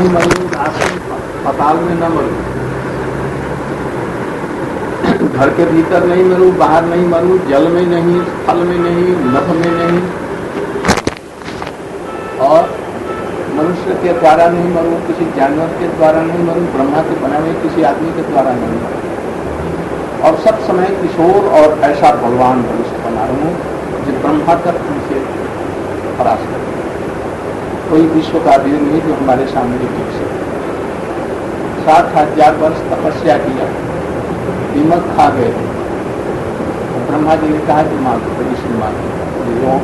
नहीं मरूं, आश्रम पताल में न मरूं, घर के भीतर नहीं मरूं, बाहर नहीं मरूं, जल में नहीं, फल में नहीं, नभ में नहीं, और मनुष्य के द्वारा नहीं मरूं, किसी जानवर के द्वारा नहीं मरूं, ब्रह्मा के बनाए किसी आदमी के द्वारा नहीं मरूं, और सब समय किशोर और ऐसा बलवान मनुष्य बना रहूं जो ब्रह्मा तक उनसे परास्त करे। कोई विश्व का वीर नहीं जो हमारे सामने टिक सके। 7,000 वर्ष तपस्या किया, दीमक खा गए, ब्रह्मा जी ने कहा कि मांगो, ऋषि मांगो,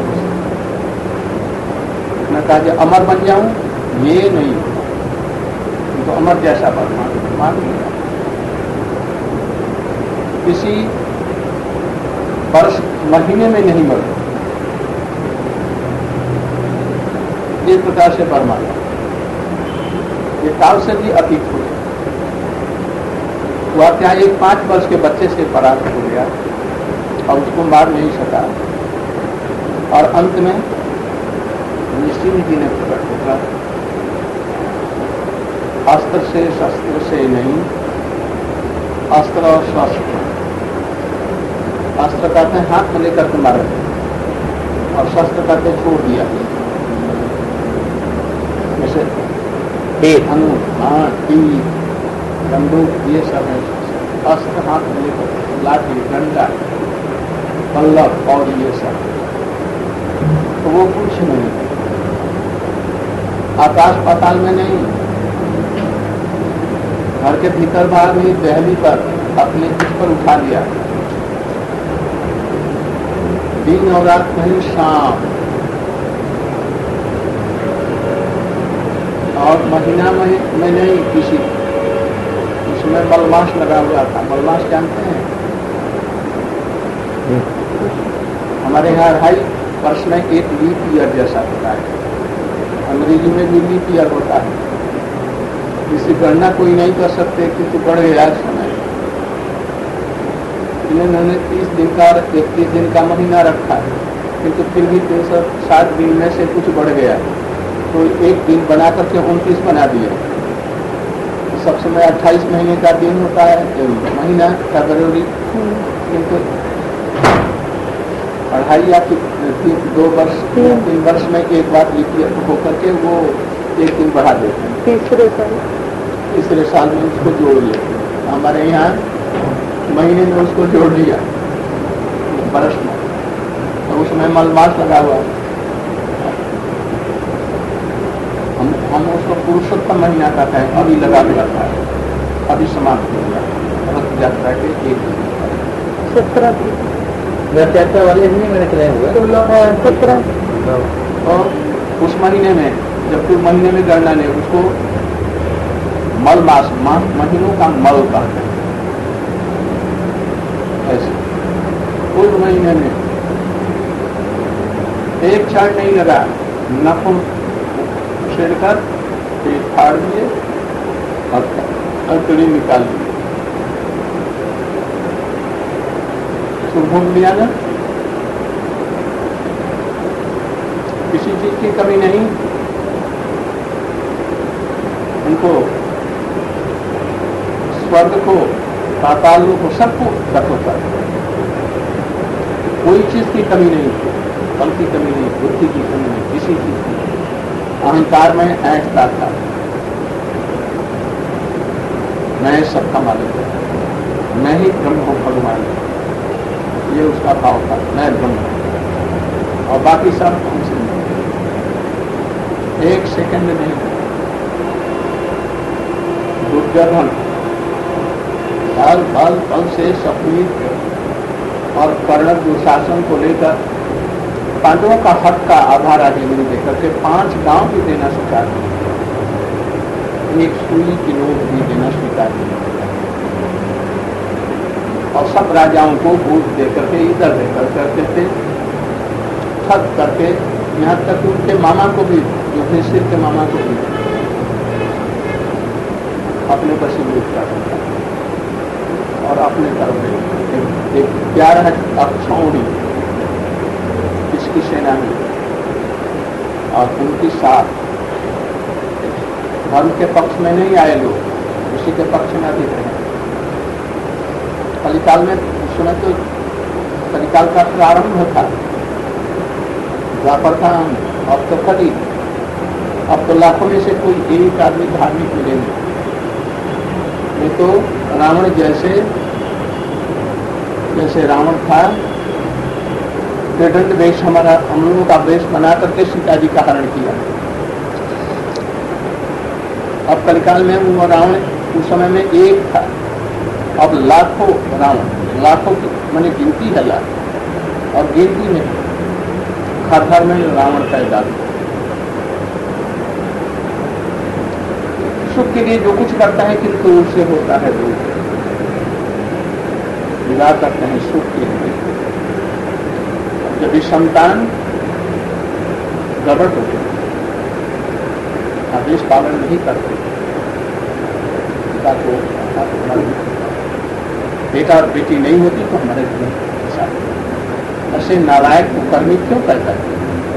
मैं कहा कि अमर बन जाऊं, ये नहीं, तो अमर जैसा वर मांग लिया। किसी वर्ष महीने में नहीं मरो, इस प्रकार से वर मांगा। ये काल से भी अतीत हो गया। वह क्या एक 5 वर्ष के बच्चे से परास्त हो गया और उसको मार नहीं सका, और अंत में निश्चिंत जी ने प्रकट होकर अस्त्र से शस्त्र से नहीं, अस्त्र और शस्त्र, अस्त्र कहते हैं हाथ में लेकर के मारे, और शस्त्र कहते छोड़ दिया, जैसे धनुष, तीर, बंदूक, ये सब है। अस्त्र हाथ में लेकर, लाठी, डंडा, पल्लव और ये सब, तो वो कुछ नहीं, आकाश पाताल में नहीं, घर के भीतर बाहर भी दहली पर अपने कुछ पर उठा लिया, दिन और रात कहीं शाम, और महीना में नहीं किसी, उसमें मलमास लगा हुआ था। मलमास जानते हैं? हमारे यहाँ 2.5 वर्ष में एक लीप ईयर जैसा होता है, अंग्रेजी में भी लीप ईयर होता है। इसकी गणना कोई नहीं कर सकते किंतु बढ़ गया समय। इन्होंने 30 दिन का 31 दिन का महीना रखा है, किंतु फिर भी 360 दिन में से कुछ बढ़ गया, तो एक दिन बना करके 29 बना दिया। सब समय 28 महीने का दिन होता है, महीना फरवरी, किंतु 2.5 या 2 वर्ष 3 वर्ष में एक बार लीप होकर के वो एक दिन बढ़ा देते हैं। तीसरे साल में उसको जोड़ लिया। हमारे यहाँ महीने में उसको जोड़ लिया, वर्ष में, तो उसमें मलमास लगा हुआ। हम उसको पुरुषोत्तम महीना कहते हैं, अभी लगा हुआ था, अभी समाप्त हो गया रथ यात्रा के 1 दिन। 17 रथ यात्रा वाले महीने में निकले हुए 17 और उस महीने में, जब फिर महीने में गणना नहीं, उसको मल मास, महीनों का मल कहते हैं। ऐसे पूर्व महीने में एक क्षण नहीं लगा, नखुन छेड़कर पेट फाड़ दिए और अंतड़ी निकाल दिए। शुभ हो लिया ना, किसी चीज की कमी नहीं। उनको स्वर्ग को, पाताल को, सबको दखलता, कोई चीज की कमी नहीं, बल की कमी नहीं, बुद्धि की कमी नहीं, किसी चीज की। अहंकार में ऐंठता था, मैं सबका मालिक हूं, मैं ही ब्रह्म हूं, भगवान, ये उसका भाव था, मैं ब्रह्म हूं और बाकी सब हमसे नहीं। 1 सेकंड नहीं। दुर्योधन बल से सफीद और कर्ण दुशासन को लेकर पांडवों का हक का आधार आजीवन देकर के 5 गांव भी देना स्वीकार किया, 1 सुई की नोट भी देना स्वीकार किया, और सब राजाओं को भूत देकर के इधर देकर करते थे, ठग करके, यहाँ तक उनके मामा को भी, जो युधिष्ठिर के मामा को भी अपने वशीभूत कर सकता और अपने तरफ एक प्यारा अक्षौणी इसकी सेना में, और उनकी साथ धर्म के पक्ष में नहीं आए लोग, उसी के पक्ष में अधिक रहे। कलिकाल में उस समय तो कलिकाल का प्रारंभ था, द्वापर था, अब तो कली, अब तो लाखों में से कोई एक आदमी धार्मिक मिलेंगे। नहीं तो रावण जैसे रावण था, त्रिदंड वेश हमारा हम लोगों का वेश बना करके सीता जी का हरण किया। अब कलिकाल में वो रावण उस समय में एक था, अब लाखों रावण, लाखों की मैंने गिनती है लाख, और गिनती में घर घर में रावण पैदा हुआ। सुख के लिए जो कुछ करता है किंतु उससे होता है दुख, विवाह करते हैं सुख के लिए। जब भी संतान गड़बड़ होते, आदेश पालन नहीं करते, पिता को बेटा और बेटी नहीं होती तो हमारे साथ ऐसे नालायक कुकर्मी क्यों करता है?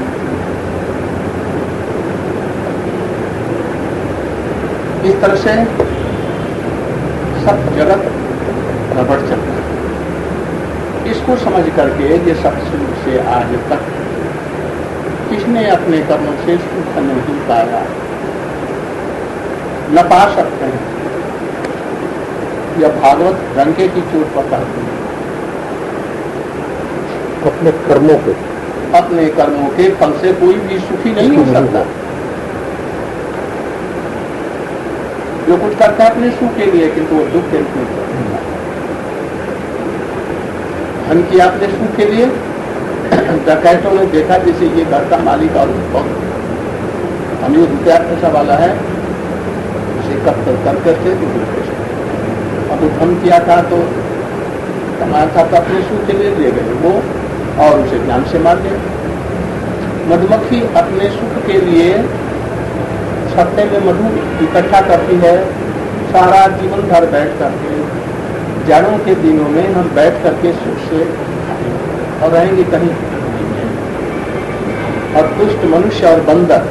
इस तरह से सब जगत गड़बड़ चलता है। इसको समझ करके ये सब शुरू से आज तक किसने अपने कर्मों से सुख नहीं पाया, न पा सकते हैं। यह भागवत डंके की चोट पर कहते हैं। अपने कर्मों के फल से कोई भी सुखी नहीं हो सकता। जो कुछ करता है अपने सुख के लिए, किंतु वो दुख के रूप में करता है। धन की आपने सुख के लिए, डकैतों ने देखा जैसे ये घर का मालिक और अमीर रुपया पैसा वाला है, उसे कत्ल करके अब धन किया था तो कमाया था तो अपने सुख के लिए ले गए वो, और उसे जान से मार दिया। मधुमक्खी अपने सुख के लिए छत्ते में मधु इकट्ठा करती है, सारा जीवन भर बैठ करके, जाड़ों के दिनों में हम बैठ करके सुख से और रहेंगे कहीं। और दुष्ट मनुष्य और बंदर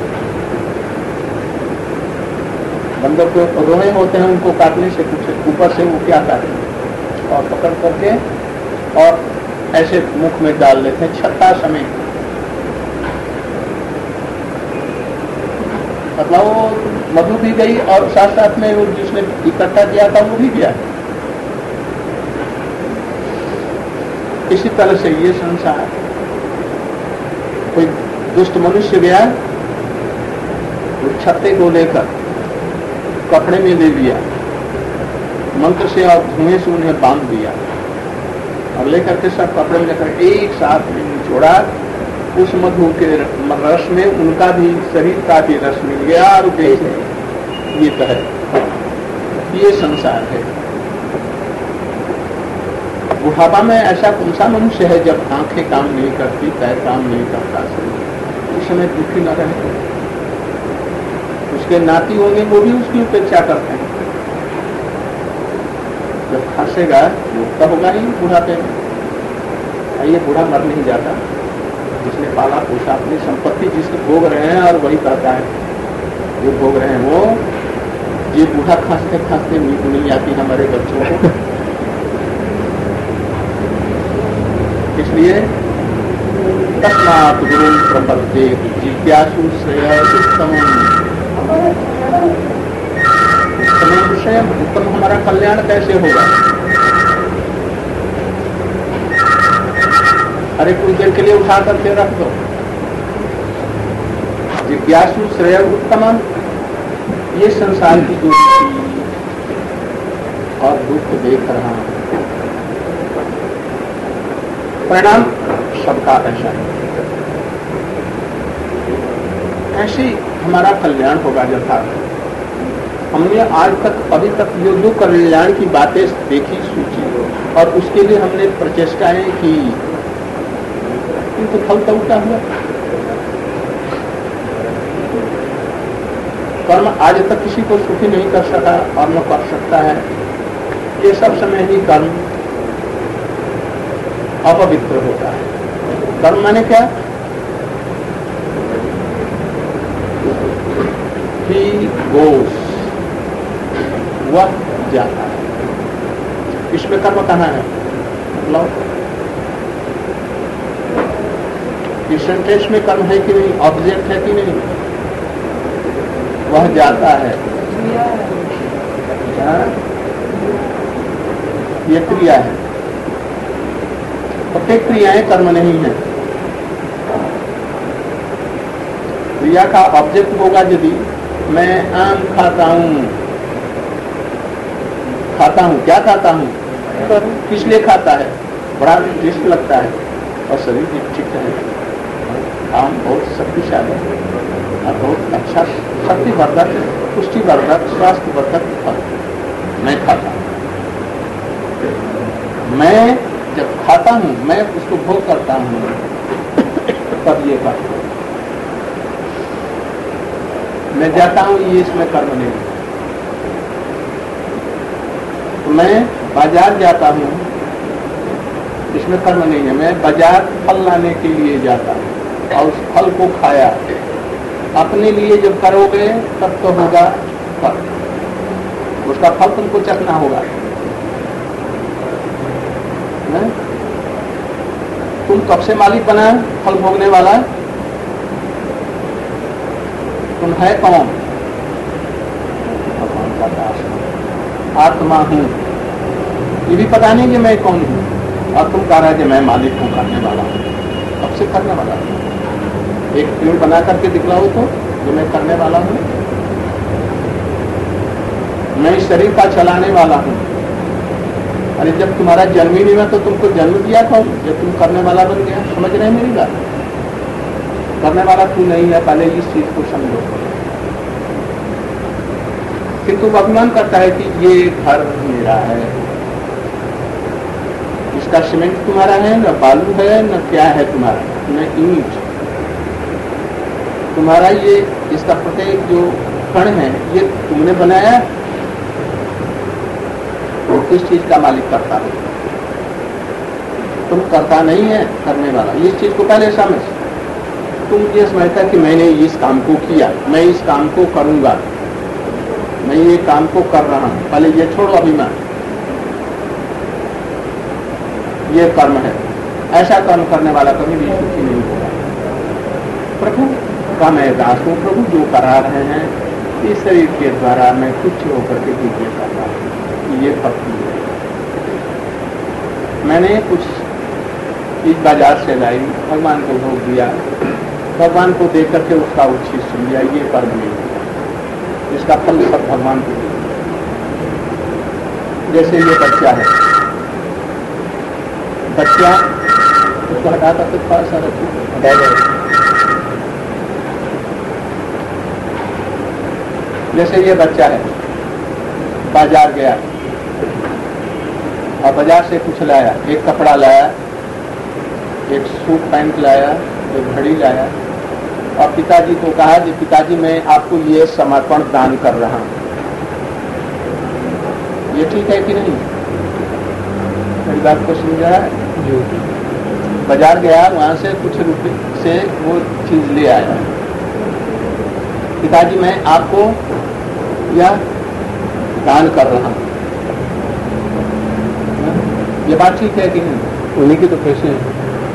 को रोए होते हैं, उनको काटने से कुछ ऊपर से वो क्या काटते हैं और पकड़ करके और ऐसे मुख में डाल लेते हैं छत्ता समेत। मतलब वो मधु भी गई और साथ साथ में वो जिसने इकट्ठा किया था वो भी गया। इसी तरह से ये संसार, कोई दुष्ट मनुष्य गया, वो छत्ते को लेकर कपड़े में ले लिया, मंत्र से और धुएं से उन्हें बांध दिया और लेकर के सब कपड़े में लेकर एक साथ में निचोड़ा। उस मधु के रस में उनका भी शरीर का भी रस मिल गया और ये तो है, ये संसार है। बुढ़ापा में ऐसा कौन सा मनुष्य है जब आंखें काम नहीं करती, पैर काम नहीं करता, उस समय दुखी न रहे? उसके नाती होंगे वो भी उसकी उपेक्षा करते हैं। जब खांसेगा वो तो होगा ही बुढ़ापे में। ये बूढ़ा मर नहीं जाता, जिसने पाला पोषा, अपनी संपत्ति जिसको भोग रहे हैं, और वही कहता है जो भोग रहे हैं वो, ये बूढ़ा खांसते खांसते नींद नहीं आती हमारे बच्चों को। इसलिए तस्मात् गुरुं प्रपद्येत जिज्ञासु श्रेयसुत्तमम्। विषय उत्तम हमारा कल्याण कैसे होगा? अरे कुछ देर के लिए उठा करके रख दो। जिज्ञासु श्रेय उत्तमम, ये संसार की जो और दुख देख रहा हूं, परिणाम सबका ऐसा है। ऐसे हमारा कल्याण होगा। यथार्थ हमने आज तक अभी तक जो कल्याण की बातें देखी, सूची, और उसके लिए हमने प्रचेष्टाएं की, किंतु फल तो उल्टा हुआ। कर्म आज तक किसी को सुखी नहीं कर सका और न कर सकता है। ये सब समय ही कर्म अपवित्र होता है। कर्म माने क्या? ही गोस, वह जाता है। इसमें कर्म कहाँ है? मतलब इस सेंटेंस में कर्म है कि नहीं, ऑब्जेक्ट है कि नहीं? वह जाता है, ये क्रिया है। प्रत्येक क्रियाएं कर्म नहीं है। क्रिया का ऑब्जेक्ट होगा यदि मैं आम खाता हूं, क्या खाता हूं, किस लिए खाता है? बड़ा टेस्ट लगता है और शरीर भी ठीक है। आम बहुत शक्तिशाली और बहुत अच्छा शक्तिवर्धक, पुष्टिवर्धक, स्वास्थ्यवर्धक फल मैं खाता हूं। मैं जब खाता हूं, मैं उसको भोग करता हूं, तब ये करता हूं। मैं जाता हूं, ये इसमें कर्म नहीं। तो मैं बाजार जाता हूं, इसमें कर्म नहीं है। मैं बाजार फल लाने के लिए जाता हूं और उस फल को खाया। अपने लिए जब करोगे तब तो होगा फल, उसका फल तुमको चखना होगा। नहीं? तुम कब से मालिक बना फल भोगने वाला? तुम है कौन? भगवान का दास, आत्मा हूं। ये भी पता नहीं कि मैं कौन हूं, और तुम कह रहा है कि मैं मालिक हूं, करने वाला हूं। कब से करने वाला हूं? एक फिल्म बना करके दिखलाओ तो जो मैं करने वाला हूं। मैं इस शरीर का चलाने वाला हूं। अरे जब तुम्हारा जन्म ही नहीं हुआ तो तुमको जन्म दिया कौन? जब तुम करने वाला बन गया। समझ रहे हैं मेरी बात? करने वाला तू नहीं है, पहले इस चीज को समझो। किंतु वो अभिमान करता है कि ये घर मेरा है, इसका सीमेंट तुम्हारा है, न बालू है, न क्या है तुम्हारा, न ईंट तुम्हारा। ये इसका प्रत्येक जो कण है ये तुमने बनाया। वो किस चीज का मालिक करता है? तुम करता नहीं है, करने वाला। इस चीज को पहले समझ। तुम ये समझता कि मैंने इस काम को किया, मैं इस काम को करूंगा, मैं ये काम को कर रहा हूं। पहले ये छोड़ो अभिमान, ये कर्म है। ऐसा कर्म करने वाला कभी भी सुखी नहीं होगा। प्रभु का मैं दास हूं, प्रभु जो करा रहे हैं इस शरीर के द्वारा मैं कुछ होकर के दीजिए करता हूं। ये भक्ति है। मैंने कुछ चीज बाजार से लाई, भगवान को भोग दिया, भगवान को देख करके उसका उच्छिष्ट सुन लिया, ये कर्म नहीं है। इसका फल सब भगवान को दिया। जैसे ये बच्चा है, बच्चा उसको हटा करके थोड़ा सा रखो। जैसे ये बच्चा है, बाजार गया और बाजार से कुछ लाया, एक कपड़ा लाया, एक सूट पैंट लाया, एक घड़ी लाया, और पिताजी को कहा कि पिताजी मैं आपको ये समर्पण दान कर रहा हूं। ये ठीक है कि नहीं? मेरी बात को समझ रहा है? बाजार गया, वहां से कुछ रुपए से वो चीज ले आया। पिताजी मैं आपको यह दान कर रहा हूं। ये बात ठीक है कि नहीं? उन्हीं के तो पैसे हैं।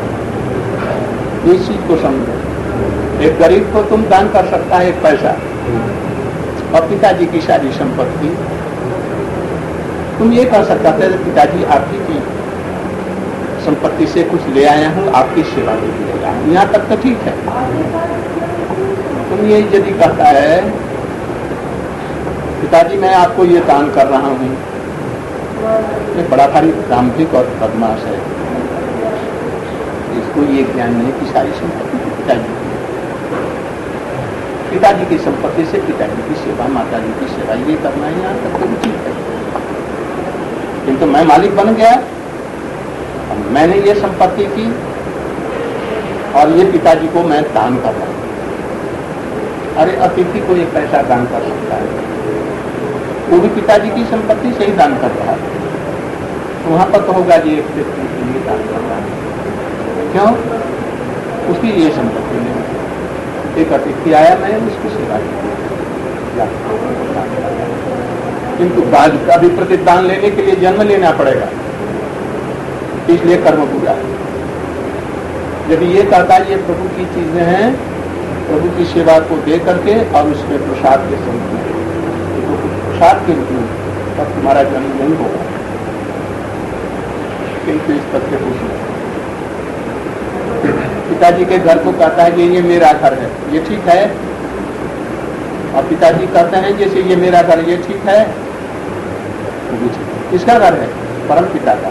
इस चीज को समझो। एक गरीब को तुम दान कर सकता है एक पैसा, और पिताजी की सारी संपत्ति तुम ये कर सकता है पिताजी आपकी की संपत्ति से कुछ ले आया हूं, आपकी सेवा के लिए ले आया हूं। यहां तक तो ठीक है। तुम ये यदि कहता है पिताजी मैं आपको ये दान कर रहा हूं, ये बड़ा भारी दाम्भिक और बदमाश है। इसको ये ज्ञान नहीं कि सारी संपत्ति पिताजी की संपत्ति से पिताजी की सेवा, माता जी की सेवा ये करना है। यहाँ तक तो ठीक है। किंतु मैं मालिक बन गया, मैंने ये संपत्ति की और ये पिताजी को मैं दान कर रहा हूं। अरे अतिथि को एक पैसा दान कर सकता है, वो भी पिताजी की संपत्ति से ही दान कर रहा है। तो वहां पर तो होगा जी एक व्यक्ति के लिए दान कर रहा है। क्यों? उसकी ये संपत्ति नहीं। एक अतिथि आया, मैं उसकी सेवा की। किंतु बाद का भी प्रतिदान लेने के लिए जन्म लेना पड़ेगा, इसलिए कर्म पूरा है। यदि ये कहता है ये प्रभु की चीजें हैं, प्रभु की सेवा को दे करके और उसमें प्रसाद के स्वरूप में, तो प्रसाद के रूप में, तब तुम्हारा जन्म नहीं होगा। किंतु इस तथ्य को पिताजी के घर को कहता है कि ये मेरा घर है, ये ठीक है, और पिताजी कहते हैं जैसे ये मेरा घर, ये ठीक है। किसका घर है? परम पिता का।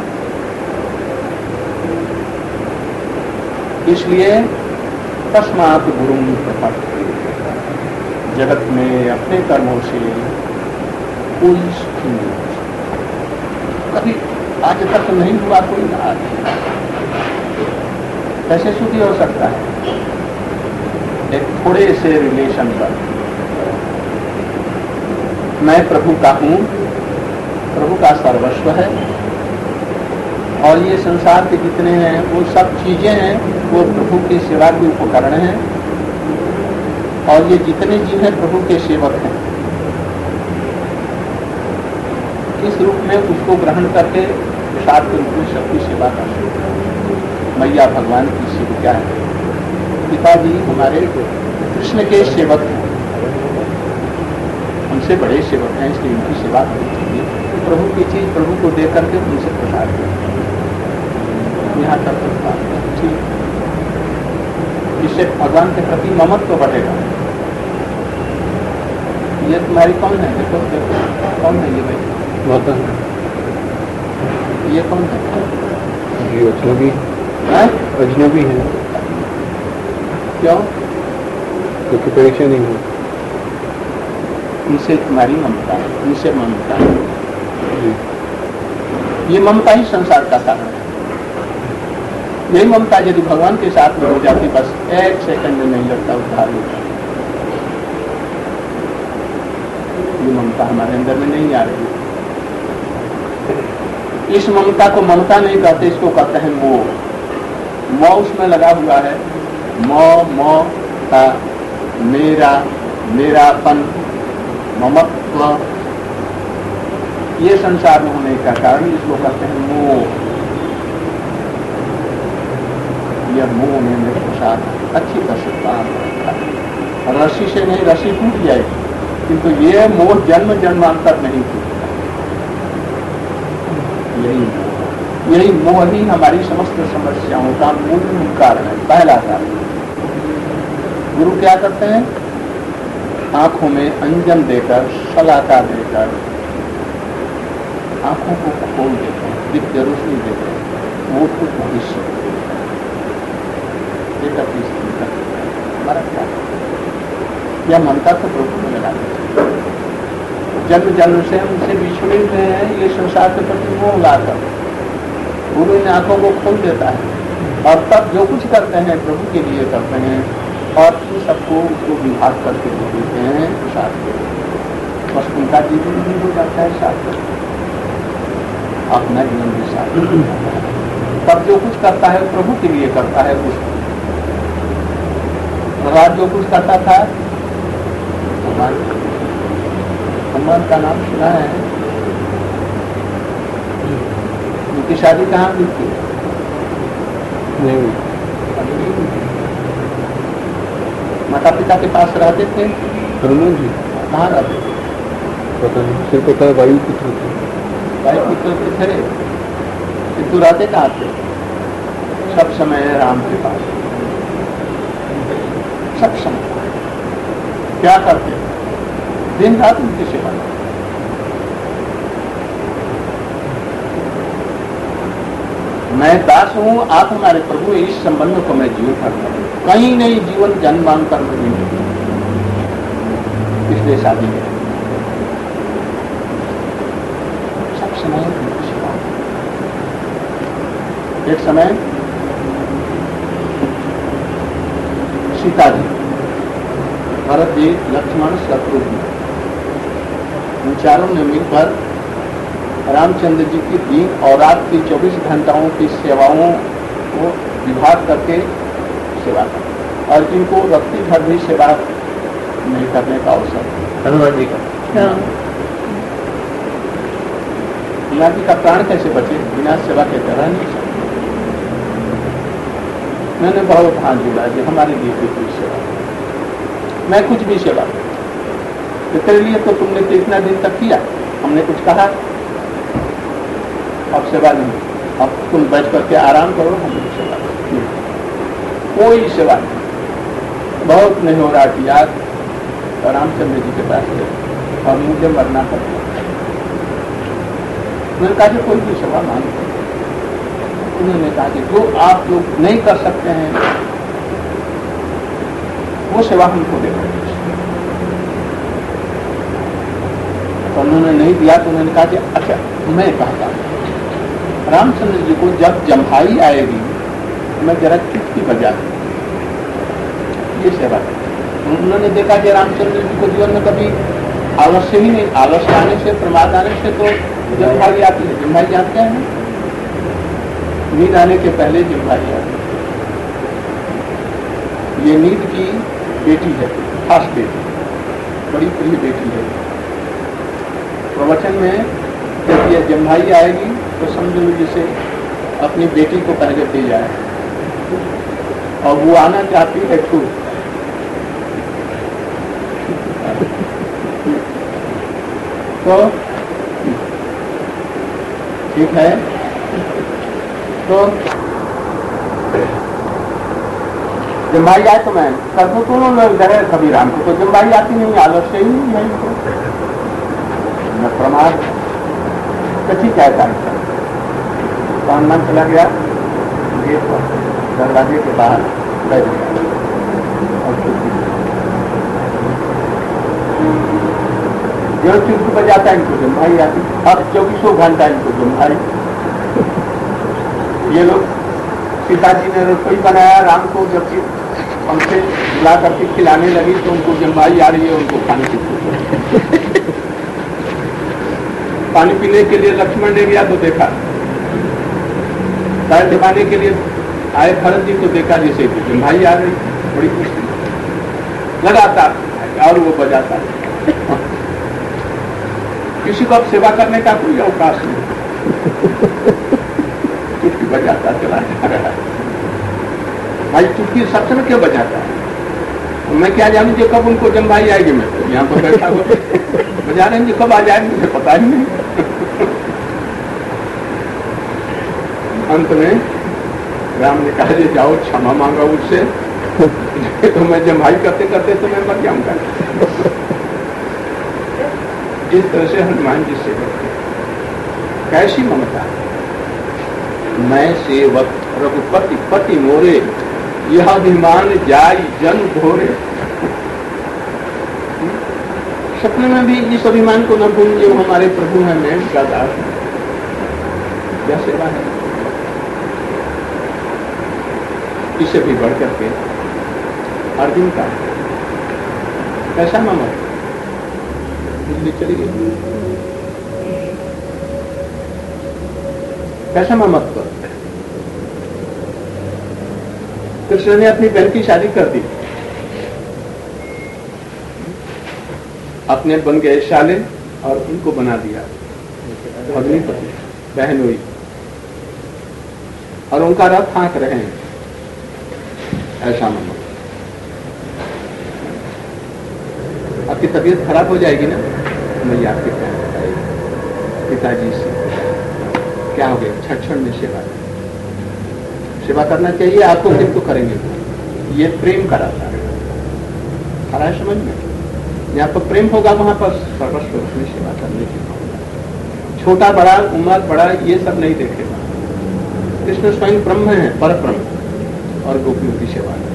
इसलिए तस्मात् गुरुं प्रपद्ये, जगत में अपने कर्मों से कोई सुखी नहीं हो सकता। कभी आज तक नहीं हुआ कोई, आज कैसे सुखी हो सकता है? एक थोड़े से रिलेशन पर मैं प्रभु का हूं, प्रभु का सर्वस्व है, और ये संसार के जितने हैं वो सब चीजें हैं, वो प्रभु की सेवा के उपकरण हैं, और ये जितने जीव हैं प्रभु के सेवक हैं। इस रूप में उसको ग्रहण करके प्रसाद के रूप में सबकी सेवा कर सकते हैं। मैया भगवान की सेविका है, पिताजी हमारे कृष्ण के सेवक हैं, उनसे बड़े सेवक हैं, इसलिए उनकी सेवा करनी चाहिए। प्रभु की चीज प्रभु को दे करके उनसे प्रसाद करें, यहाँ तक ठीक। इससे भगवान के प्रति ममत्व बढ़ेगा। ये तुम्हारी कौन है? देखो देखो कौन है ये भाई? माता। ये कौन है? ये अजनबी है? अजनबी है। क्यों? क्योंकि परीक्षा नहीं है। इनसे तुम्हारी ममता है, इनसे ममता है। ये ममता ही संसार का कारण है। यही ममता यदि भगवान के साथ में हो जाती, बस एक सेकंड में नहीं लगता उद्धार होता। ये ममता हमारे अंदर में नहीं आ रही। इस ममता को ममता नहीं कहते, इसको कहते हैं मोह। मोह उसमें लगा हुआ है, मोह मेरा, मेरापन, ममत्व, ये संसार में होने का कारण इसको कहते हैं मोह। यह मोह में मेरे प्रसाद अच्छी कर सकता है। रस्सी से नहीं, रस्सी टूट जाएगी, किंतु ये मोह जन्म जन्मांतर नहीं टूटता। यही मोह ही हमारी समस्त समस्याओं का मूल कारण है, पहला कारण। गुरु क्या करते हैं? आंखों में अंजन देकर, सलाका देकर आंखों को खोल देते हैं, दिव्य रोशनी देते हैं, वो कुछ भविष्य हमारा क्या? यह ममता तो प्रभु में लगा देते। जन्म जन्म से हम उनसे बिछड़े हुए हैं, ये संसार के प्रति मोह लाकर गुरु इन आंखों को खोल देता है, और तब जो कुछ करते हैं प्रभु के लिए करते हैं, और इन सबको उसको विभाग करके दे देते हैं प्रसाद के। बस उनका जीवन भी हो जाता है साथ, अपना जीवन भी साथ। तब जो कुछ करता है प्रभु के लिए करता है। उसको रात जो कुछ करता था, हनुमान का नाम सुना है? उनकी शादी कहाँ हुई थी? नहीं, माता पिता के पास रहते थे। हनुमान जी कहाँ रहते थे? पता नहीं, सिर्फ पता है वायुपुत्र थे। वायुपुत्र थे, किंतु रहते कहाँ थे? सब समय राम के पास, सब समय। क्या करते? दिन रात उनकी सेवा। मैं दास हूं, आप हमारे प्रभु, इस संबंध को मैं जीवन करता हूं, कहीं नहीं जीवन जन्मांतर में नहीं, इसलिए शादी है। सब समय उनकी सेवा। एक समय सीता जी, भरत जी, लक्ष्मण, शत्रुघ्न, इन चारों ने मिलकर रामचंद्र जी की दिन और रात की 24 घंटाओं की सेवाओं को विभाग करके सेवा कर, और जिनको रत्ती भर भी सेवा नहीं करने का अवसर हनुमान जी का हाँ मीरा जी का प्राण कैसे बचे? बिना सेवा के तरह नहीं सकते। मैंने बहुत हाथ जोड़ा कि हमारे लिए भी कोई सेवा, मैं कुछ भी सेवा तो तेरे लिए तो तुमने तो इतना दिन तक किया, हमने कुछ कहा, अब सेवा नहीं, अब तुम बैठ करके आराम करो, हमने सेवा नहीं, कोई सेवा नहीं, बहुत नहीं हो रहा कि यार तो रामचंद्र जी के पास गए और मुझे मरना पड़ा। मैंने कहा कि कोई भी सेवा मांगो। उन्होंने कहा कि जो आप लोग नहीं कर सकते हैं वो सेवा हमको दे दो। तो उन्होंने नहीं दिया तो उन्होंने कहा कि अच्छा मैं कहता हूं रामचंद्र जी को जब जम्हाई आएगी मैं जरा चुटकी बजा दूं, ये सेवा है। उन्होंने देखा कि रामचंद्र जी को जीवन में कभी आलस्य ही नहीं, आलस्य आने से प्रमाद आने से तो जम्हाई आती है। जम्हाई जानते हैं, नींद आने के पहले जम्हाई आती है। ये नींद की बेटी है, खास बेटी, बड़ी प्रिय बेटी है। प्रवचन में जब ये जम्हाई आएगी तो समझो जिसे अपनी बेटी को पहले दे जाए और वो आना चाहती है खूब। तो ठीक है, तो जम्हाई आए तो मैं कर दो, तो लोग डरे कभी राम को, तो जम्हाई आती नहीं, आलस्य ही नहीं है इनको, मैं प्रमाद तो ठीक है। तो हनुमान चला गया गेट पर, दरवाजे के बाहर बैठ गया और जो चुटकी बजाता है इनको जम्हाई आती, अब 24 घंटा इनको जम्हाई। ये लोग सीता जी ने रसोई बनाया राम को, जब पंखे ला करके खिलाने लगी तो उनको जम्हाई आ रही है, उनको खाने की। पानी पीने के लिए लक्ष्मण ने गया तो देखा, पैर दबाने के लिए आए भरत जी तो देखा जैसे जम्हाई आ रही, बड़ी खुशी लगातार और वो बजाता। किसी को अब सेवा करने का कोई अवकाश नहीं, चुटकी बजाता चला जा रहा है। भाई चुटकी सब समय क्यों बजाता है? मैं क्या जानूं कि कब उनको जम्हाई आएगी, मैं तो यहाँ पर बैठा हुआ बजा रहे हैं, कब आ जाएंगे मुझे पता ही नहीं। अंत में राम ने कहा जाओ क्षमा मांगा उससे, तो मैं जम्हाई करते करते तो मैं मर जाऊंगा। जिस तरह से हनुमान जी सेवक थे, कैसी ममता, मैं सेवक रघुपति पति मोरे, यह अभिमान जाई जन घोरे। सपने में भी इस अभिमान को न भूलिए, हमारे प्रभु हैं, मैं उनका दास हूं। यह सेवा है। इससे भी बढ़ करके अर्जुन का कैसा ममता, चली गई कैसा ममत्व। कृष्ण ने अपनी बहन की शादी कर दी, अपने बन गए शालिन और उनको बना दिया अग्निपति, बहन हुई और उनका रथ हाँक रहे हैं, ऐसा ममत्व। आपकी तबीयत खराब हो जाएगी ना, मैया आपके क्या बताएगी पिताजी से, क्या हो गया, छठ में सेवा करना चाहिए आपको, किंतु करेंगे ये प्रेम कराता है, आ रहा है समझ में? यहाँ पर प्रेम होगा वहां पर सर्वस्व उसमें सेवा करने की भावना। छोटा बड़ा उम्र बड़ा ये सब नहीं देखेगा। कृष्ण स्वयं ब्रह्म है, पर ब्रह्म, और गोपियों की सेवा है।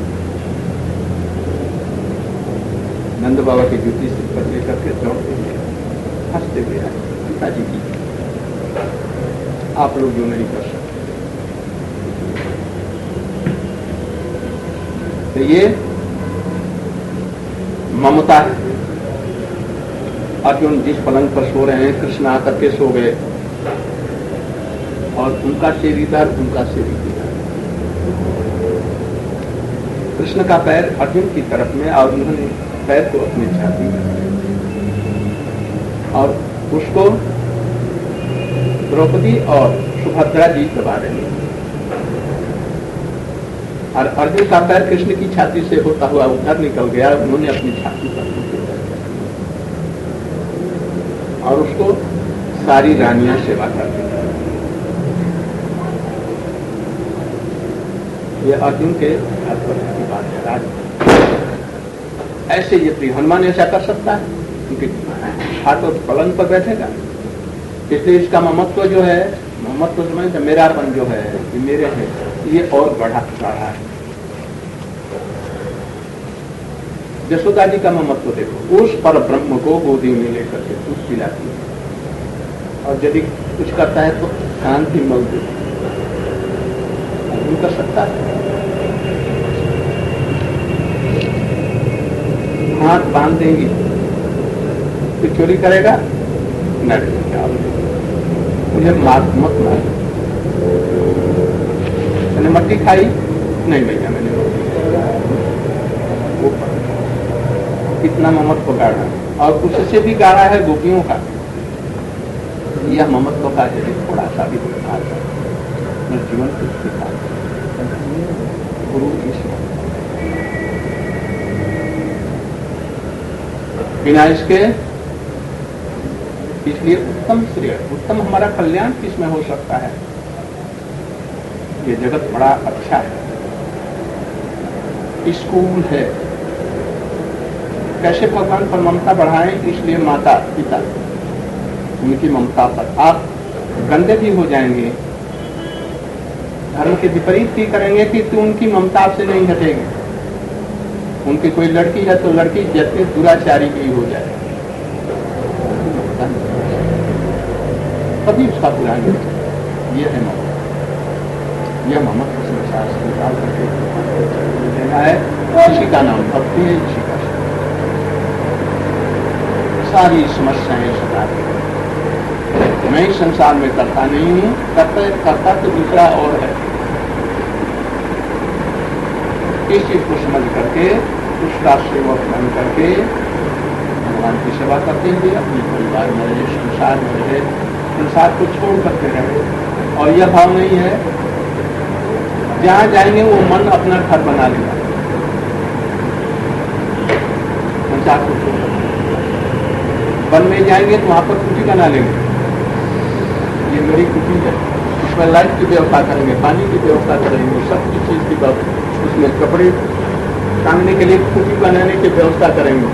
नंद बाबा की जूती सिर पर लेकर के दौड़ते हुए हंसते हुए आए, पिताजी की आप लोग जो नहीं कर सकते। तो ये ममता है। अर्जुन जिस पलंग पर सो रहे हैं, कृष्ण आकर के सो गए और उनका सिर इधर, उनका सिर इधर, कृष्ण का पैर अर्जुन की तरफ में और उन्होंने पैर को अपनी छाती में और उसको द्रौपदी और सुभद्रा जी दबा रहे हैं और अर्जुन का पैर कृष्ण की छाती से होता हुआ उधर निकल गया। उन्होंने अपनी छाती पर और उसको सारी रानियां सेवा करती। ये अर्जुन के हाथ पर की बात है। राज ऐसे ये प्रिय हनुमान ऐसा कर सकता है क्योंकि हाथ और पलंग पर बैठेगा, इसलिए इसका ममत्व जो है, ममत्व समझ मेरापन जो है, ये मेरे है, ये और बढ़ा है। यशोदा जी का ममत्व देखो, उस पर ब्रह्म को गोदी में लेकर के दूध पिलाती है और यदि कुछ करता है तो शांति मल देती है। अर्जुन कर सकता है? हाथ बांध देंगी तो चोरी करेगा? नहीं, मुझे मत मार। मैंने मट्टी खाई? नहीं भैया, मैंने कितना ममत्व गाढ़ा, और उससे भी गाढ़ा है गोपियों का। यह ममत्व का यदि थोड़ा सा भी दिखा मैं जीवन कुछ दिखा गुरु ईश्वर बिना इसके, इसलिए उत्तम श्रेय, उत्तम हमारा कल्याण किसमें हो सकता है? ये जगत बड़ा अच्छा है, स्कूल है। कैसे भगवान पर ममता बढ़ाएं? इसलिए माता पिता उनकी ममता पर आप गंदे भी हो जाएंगे, धर्म के विपरीत भी करेंगे कि तू उनकी ममता से नहीं हटेगी। उनकी कोई लड़की है तो लड़की जैसे दुराचारी की हो जाए तभी उसका बुरा नहीं। ये है ममता, यह ममता संसार से निकाल करके देना है। इसी का नाम भक्ति है, इसी का सारी समस्याएं सदा। मैं इस संसार में करता नहीं हूं, करता तो दूसरा और है। इस चीज को समझ करके उसका सेवक बन करके भगवान की सेवा करते हुए अपने परिवार में रहे, संसार में रहे, संसार को छोड़ करके रहे। और यह भाव नहीं है जहां जाएंगे वो मन अपना घर बना लेगा, संसार को छोड़ वन में जाएंगे तो वहां पर कुटी बना लेंगे। ये मेरी कुटी है, उसमें लाइट की व्यवस्था करेंगे, पानी की व्यवस्था करेंगे, सब चीज की व्यवस्था, उसमें कपड़े टांगने के लिए कुटी बनाने की व्यवस्था करेंगे,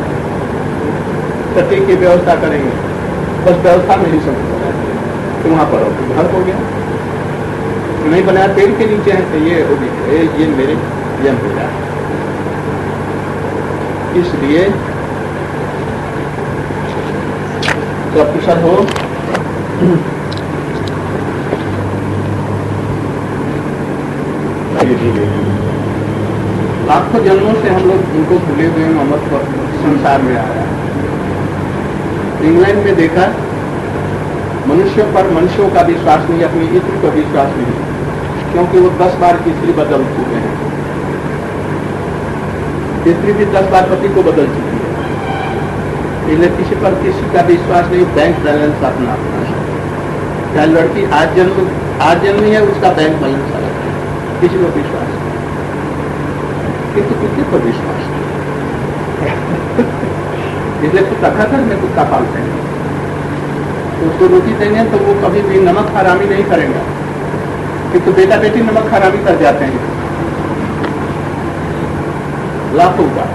कटी की व्यवस्था करेंगे। बस व्यवस्था में ही सब तो वहां पर घर हो गया। नहीं बनाया पेड़ के नीचे है तो ये होगी, ये मेरे ये मेरा। इसलिए तो कुशल हो लाखों जन्मों से हम लोग उनको भूले हुए ममत्व संसार में आया। इंग्लैंड में देखा मनुष्यों पर मनुष्यों का विश्वास नहीं, अपनी इत्र पर विश्वास नहीं, क्योंकि वो 10 बार स्त्री बदल चुके हैं। स्त्री भी 10 बार पति को बदल चुकी है, इसलिए किसी पर किसी का विश्वास नहीं। बैंक बैलेंस अपना अपना है। क्या लड़की आज जन्मी है उसका बैंक बैलेंस अलग है, किसी को विश्वास नहीं, किंतु कुत्ते पर विश्वास नहीं। इसलिए कुत्ता घर में कुत्ता पालते हैं तो उसको रोटी देंगे तो वो कभी भी नमक हरामी नहीं करेगा, किंतु बेटा बेटी नमक हरामी कर जाते हैं लाखों का।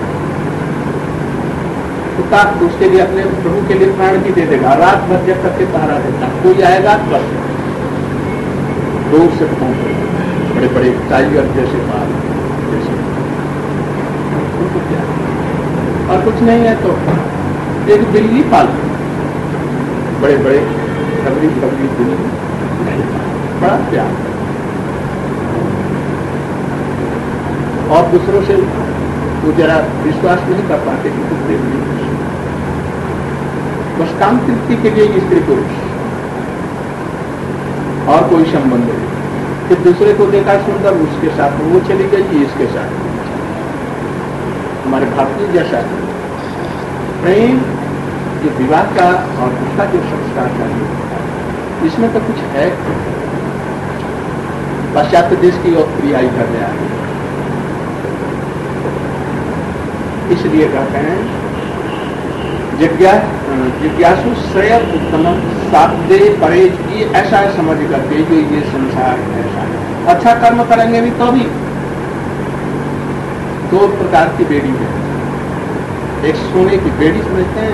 कुत्ता उसके लिए अपने प्रभु के लिए प्राण भी दे देगा, रात भर जब तक के पहरा देता। कोई आएगा बस दूर से पहुंचेगा, बड़े बड़े टाइगर जैसे पाल जैसे, और कुछ नहीं है तो एक बिल्ली पाल, बड़े बड़े खबरी बिल्ली, बड़ा प्यार। और दूसरों से वो जरा विश्वास नहीं कर पाते कि कुछ देख नहीं, बस काम तृप्ति के लिए स्त्री पुरुष और कोई संबंध नहीं। फिर दूसरे को देखा सुंदर, उसके साथ वो चली गई, इसके साथ। हमारे भारतीय जैसा प्रेम जो विवाह का और उसका जो संस्कार चाहिए, इसमें तो कुछ है। पाश्चात्य देश की ओर क्रियाई कर गया है, इसलिए कहते हैं जिज्ञासु श्रेय उत्तम साधे परहेज, ये ऐसा समझ करके जो ये संसार ऐसा है। अच्छा कर्म करेंगे भी तो भी दो प्रकार की बेड़ी है। एक सोने की बेड़ी समझते हैं,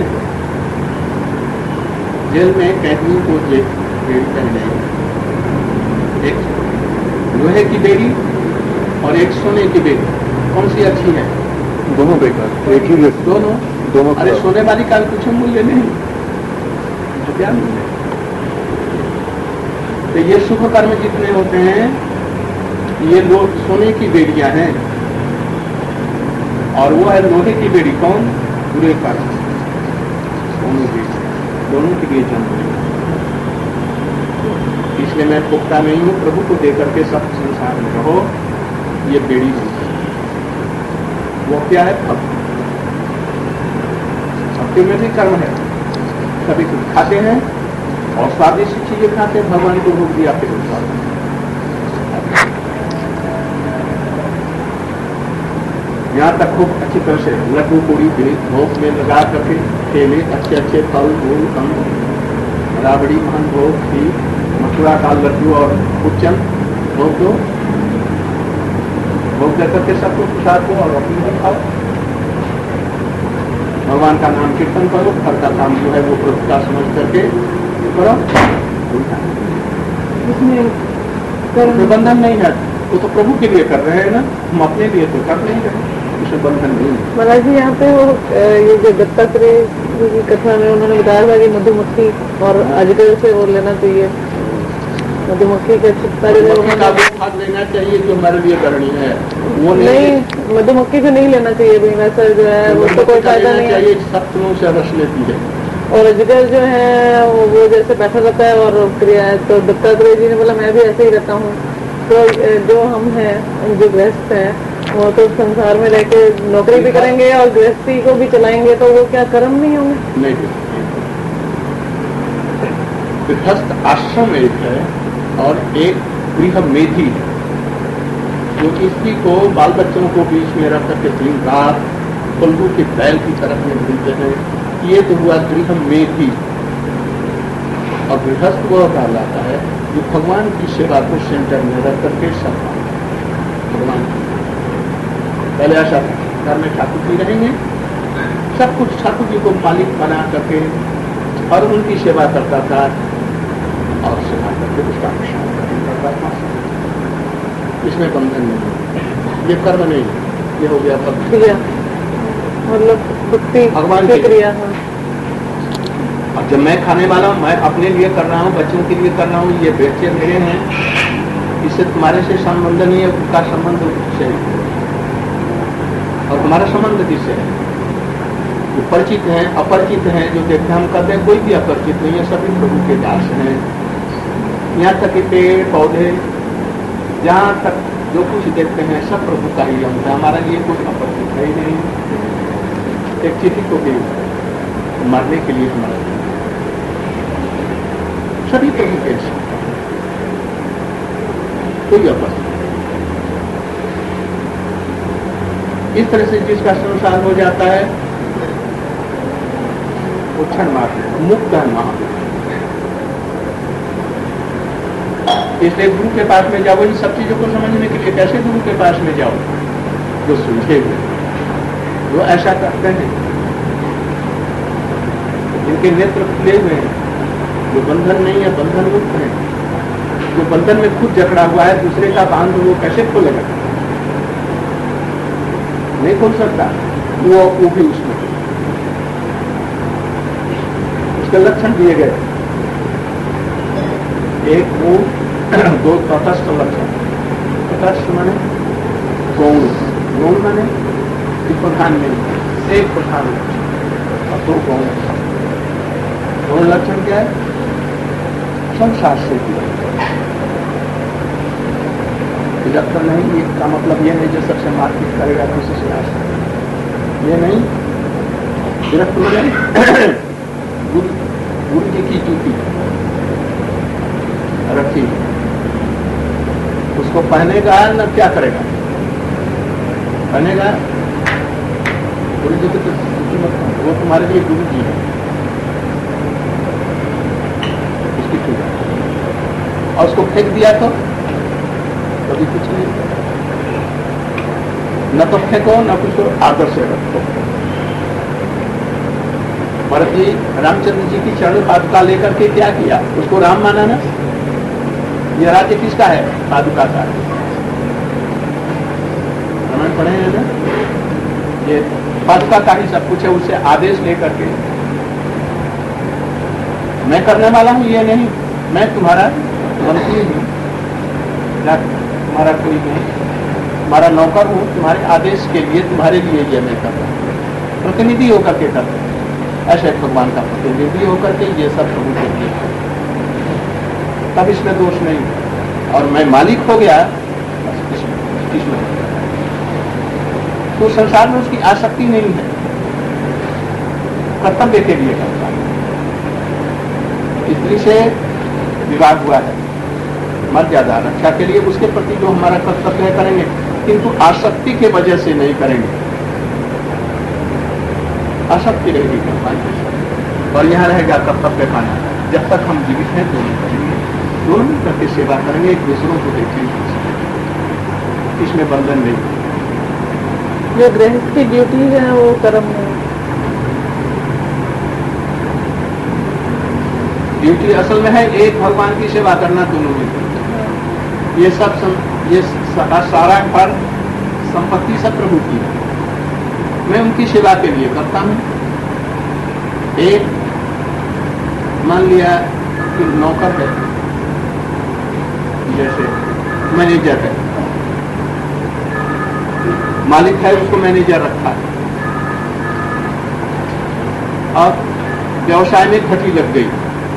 जेल में कैदियों को जेल बेड़ी कही जाएगी। एक लोहे की बेड़ी और एक सोने की बेड़ी, कौन सी अच्छी है? दोनों बेकार, एक ही दोनों। अरे सोने वाली का कुछ मूल्य नहीं, तो क्या मूल्य? तो ये शुभ कर्म जितने होते हैं ये लोग सोने की बेड़ियां हैं, और वो है लोहे की बेड़ी। कौन? बुरे कर्म, दोनों के लिए जन्म। इसलिए मैं पुख्ता नहीं हूं, प्रभु को देकर के सब संसार में रहो, ये बेड़ी है। वो क्या है? भक्ति। भक्ति में भी कर्म है। कभी कुछ खाते हैं और स्वादिष्ट चीजें खाते हैं, भगवान को भोग दिया, फिर यहाँ तक खूब अच्छी तरह से लड्डू पूरी भोग में लगा करके केले, अच्छे अच्छे फल फूल, राबड़ी, महान भोग, खीर, मथुरा का लड्डू और कुचन भोग दो, भोग दे करके सबको प्रसाद दो और अपनी भी खाओ। भगवान का नाम कीर्तन करो, घर का काम जो है वो प्रभु का समझ करके करो। इसमें बंधन नहीं है, वो तो प्रभु के लिए कर रहे हैं ना, हम अपने लिए तो कर नहीं रहे, इसमें बंधन नहीं है। महाराज जी यहाँ पे वो ये जो दत्तात्रेय की कथा में उन्होंने बताया था कि मधुमक्खी और अजगर से वो लेना चाहिए, मधुमक्खी का छुट्टा भाग लेना चाहिए जो हमारे लिए करनी है, वो नहीं, मधुमक्खी को नहीं लेना चाहिए भाई, वैसा जो है वो तो कोई फायदा नहीं है। सप्तमों से रस लेती है। और अजगर जो है वो जैसे बैठा रहता है और क्रिया है, तो दत्तात्रेय जी ने बोला मैं भी ऐसे ही रहता हूँ। तो जो हम हैं, जो गृहस्थ है, वो तो संसार में रहके नौकरी भी करेंगे और गृहस्थी को भी चलाएंगे, तो वो क्या कर्म नहीं होंगे? नहीं, गृहस्थ आश्रम एक है और एक गृह मेधी है, जो इसी को बाल बच्चों को बीच में रख करके दिन रात पल्लू के बैल की तरफ में मिलते हैं, ये तो हुआ गृह मेधी। और गृहस्थ वह कहलाता है जो भगवान की सेवा को सेंटर में रख करके सब भगवान पहले ऐसा घर में ठाकुर जी रहेंगे, सब कुछ ठाकुर जी को मालिक बना करके और उनकी सेवा करता था और सेवा करके उसका अनुष्ठान करता था। इसमें बंधन नहीं, ये कर्म नहीं, ये हो गया भक्ति, मतलब भक्ति भगवान की क्रिया। अब जब मैं खाने वाला हूँ, मैं अपने लिए कर रहा हूँ, बच्चों के लिए कर रहा हूँ, ये बच्चे मेरे हैं, इससे तुम्हारे से संबंध नहीं है, उसका संबंध उससे है। और हमारा संबंध किससे है? जो परिचित हैं, अपरिचित हैं, जो देखते हम करते हैं, कोई भी अपरिचित नहीं है, सभी प्रभु के दास हैं। यहाँ तक कि पेड़ पौधे, जहाँ तक जो कुछ देखते हैं सब प्रभु का ही अंश है, हमारा लिए कोई अपरिचित है ही नहीं। एक चिट्ठी को भी मारने के लिए हमारा सभी प्रभु के कोई अपरिचित। इस तरह से जिसका संसार हो जाता है वो क्षण मात्र मुक्त है, महान। इसलिए गुरु के पास में जाओ, इन सब चीजों को समझने के लिए कैसे गुरु के पास में जाओ? जो सुलझे हुए, जो ऐसा करते हैं, जिनके नेत्र खुले हुए हैं, जो बंधन नहीं है, बंधन मुक्त है, जो बंधन में खुद जकड़ा हुआ है, दूसरे का बांध वो कैसे खोलेगा? नहीं खोल सकता। वो भी उसमें उसके लक्षण दिए गए, एक वो दो तटस्थ लक्षण। तटस्थ माने गौण, गौण माने प्रधान में एक प्रधान लक्षण और दो गौण। गौण लक्षण क्या है? संसार से लक्षण नहीं, इसका मतलब ये नहीं जो सबसे मारपीट करेगा किसी से आस, ये नहीं। विरक्त हो गए। गुरु जी की जूती रखी, उसको पहनेगा न क्या करेगा? पहनेगा। गुरु जी को तो जूती मत पहनो, वो तुम्हारे लिए गुरु जी है, उसकी पूजा। और उसको फेंक दिया तो कभी कुछ नहीं, न तो फेंको न कुछ आदर से रखो। भरत जी रामचंद्र जी की चरण पादुका लेकर के क्या किया? उसको राम माना ना? यह राज्य किसका है? पादुका का। रामायण पढ़े हैं ना? ये पादुका का ही सब कुछ है। उससे आदेश लेकर के मैं करने वाला हूं ये नहीं, मैं तुम्हारा मंत्री हूं, तुम्हारा कोई नहीं, तुम्हारा नौकर हूं, तुम्हारे आदेश के लिए, तुम्हारे लिए ये मैं कर रहा हूं। प्रतिनिधि होकर के करते, ऐसे भगवान का प्रतिनिधि होकर के ये सब प्रभु के लिए, तब इसमें दोष नहीं। और मैं मालिक हो गया इसमें तो संसार में उसकी आसक्ति नहीं है, कर्तव्य के लिए करता है। स्त्री से विवाह हुआ है, मर्यादा रक्षा के लिए उसके प्रति जो हमारा कर्तव्य है करेंगे, किंतु आसक्ति के वजह से नहीं करेंगे। आसक्ति रहेगी कर्तव्य और यहाँ रहेगा कर्तव्य खाना। जब तक हम जीवित हैं दोनों करेंगे, दोनों मिलकर के सेवा करेंगे, एक दूसरों को देखेंगे, इसमें बंधन नहीं। जो गृहस्थ की ड्यूटी है वो कर्म है। ड्यूटी असल में है एक भगवान की सेवा करना दोनों में। ये सब ये सारा घर संपत्ति सब प्रभु की है, मैं उनकी सेवा के लिए करता हूं। एक मान लिया कि नौकर है, जैसे मैनेजर है, मालिक है, उसको मैनेजर रखा है और व्यवसाय में घटी लग गई,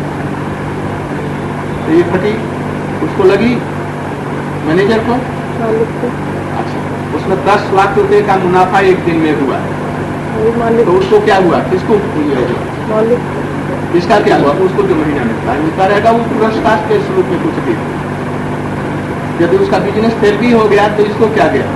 तो ये घटी उसको लगी मैनेजर को। अच्छा, उसमें 10 लाख रुपए का मुनाफा एक दिन में हुआ, तो उसको क्या हुआ? किसको मालिक? इसका क्या हुआ? उसको जो महीना मिलता है मिलता रहेगा, वो पुरस्कार के स्वरूप में कुछ भी। यदि उसका बिजनेस फेल भी हो गया तो इसको क्या गया?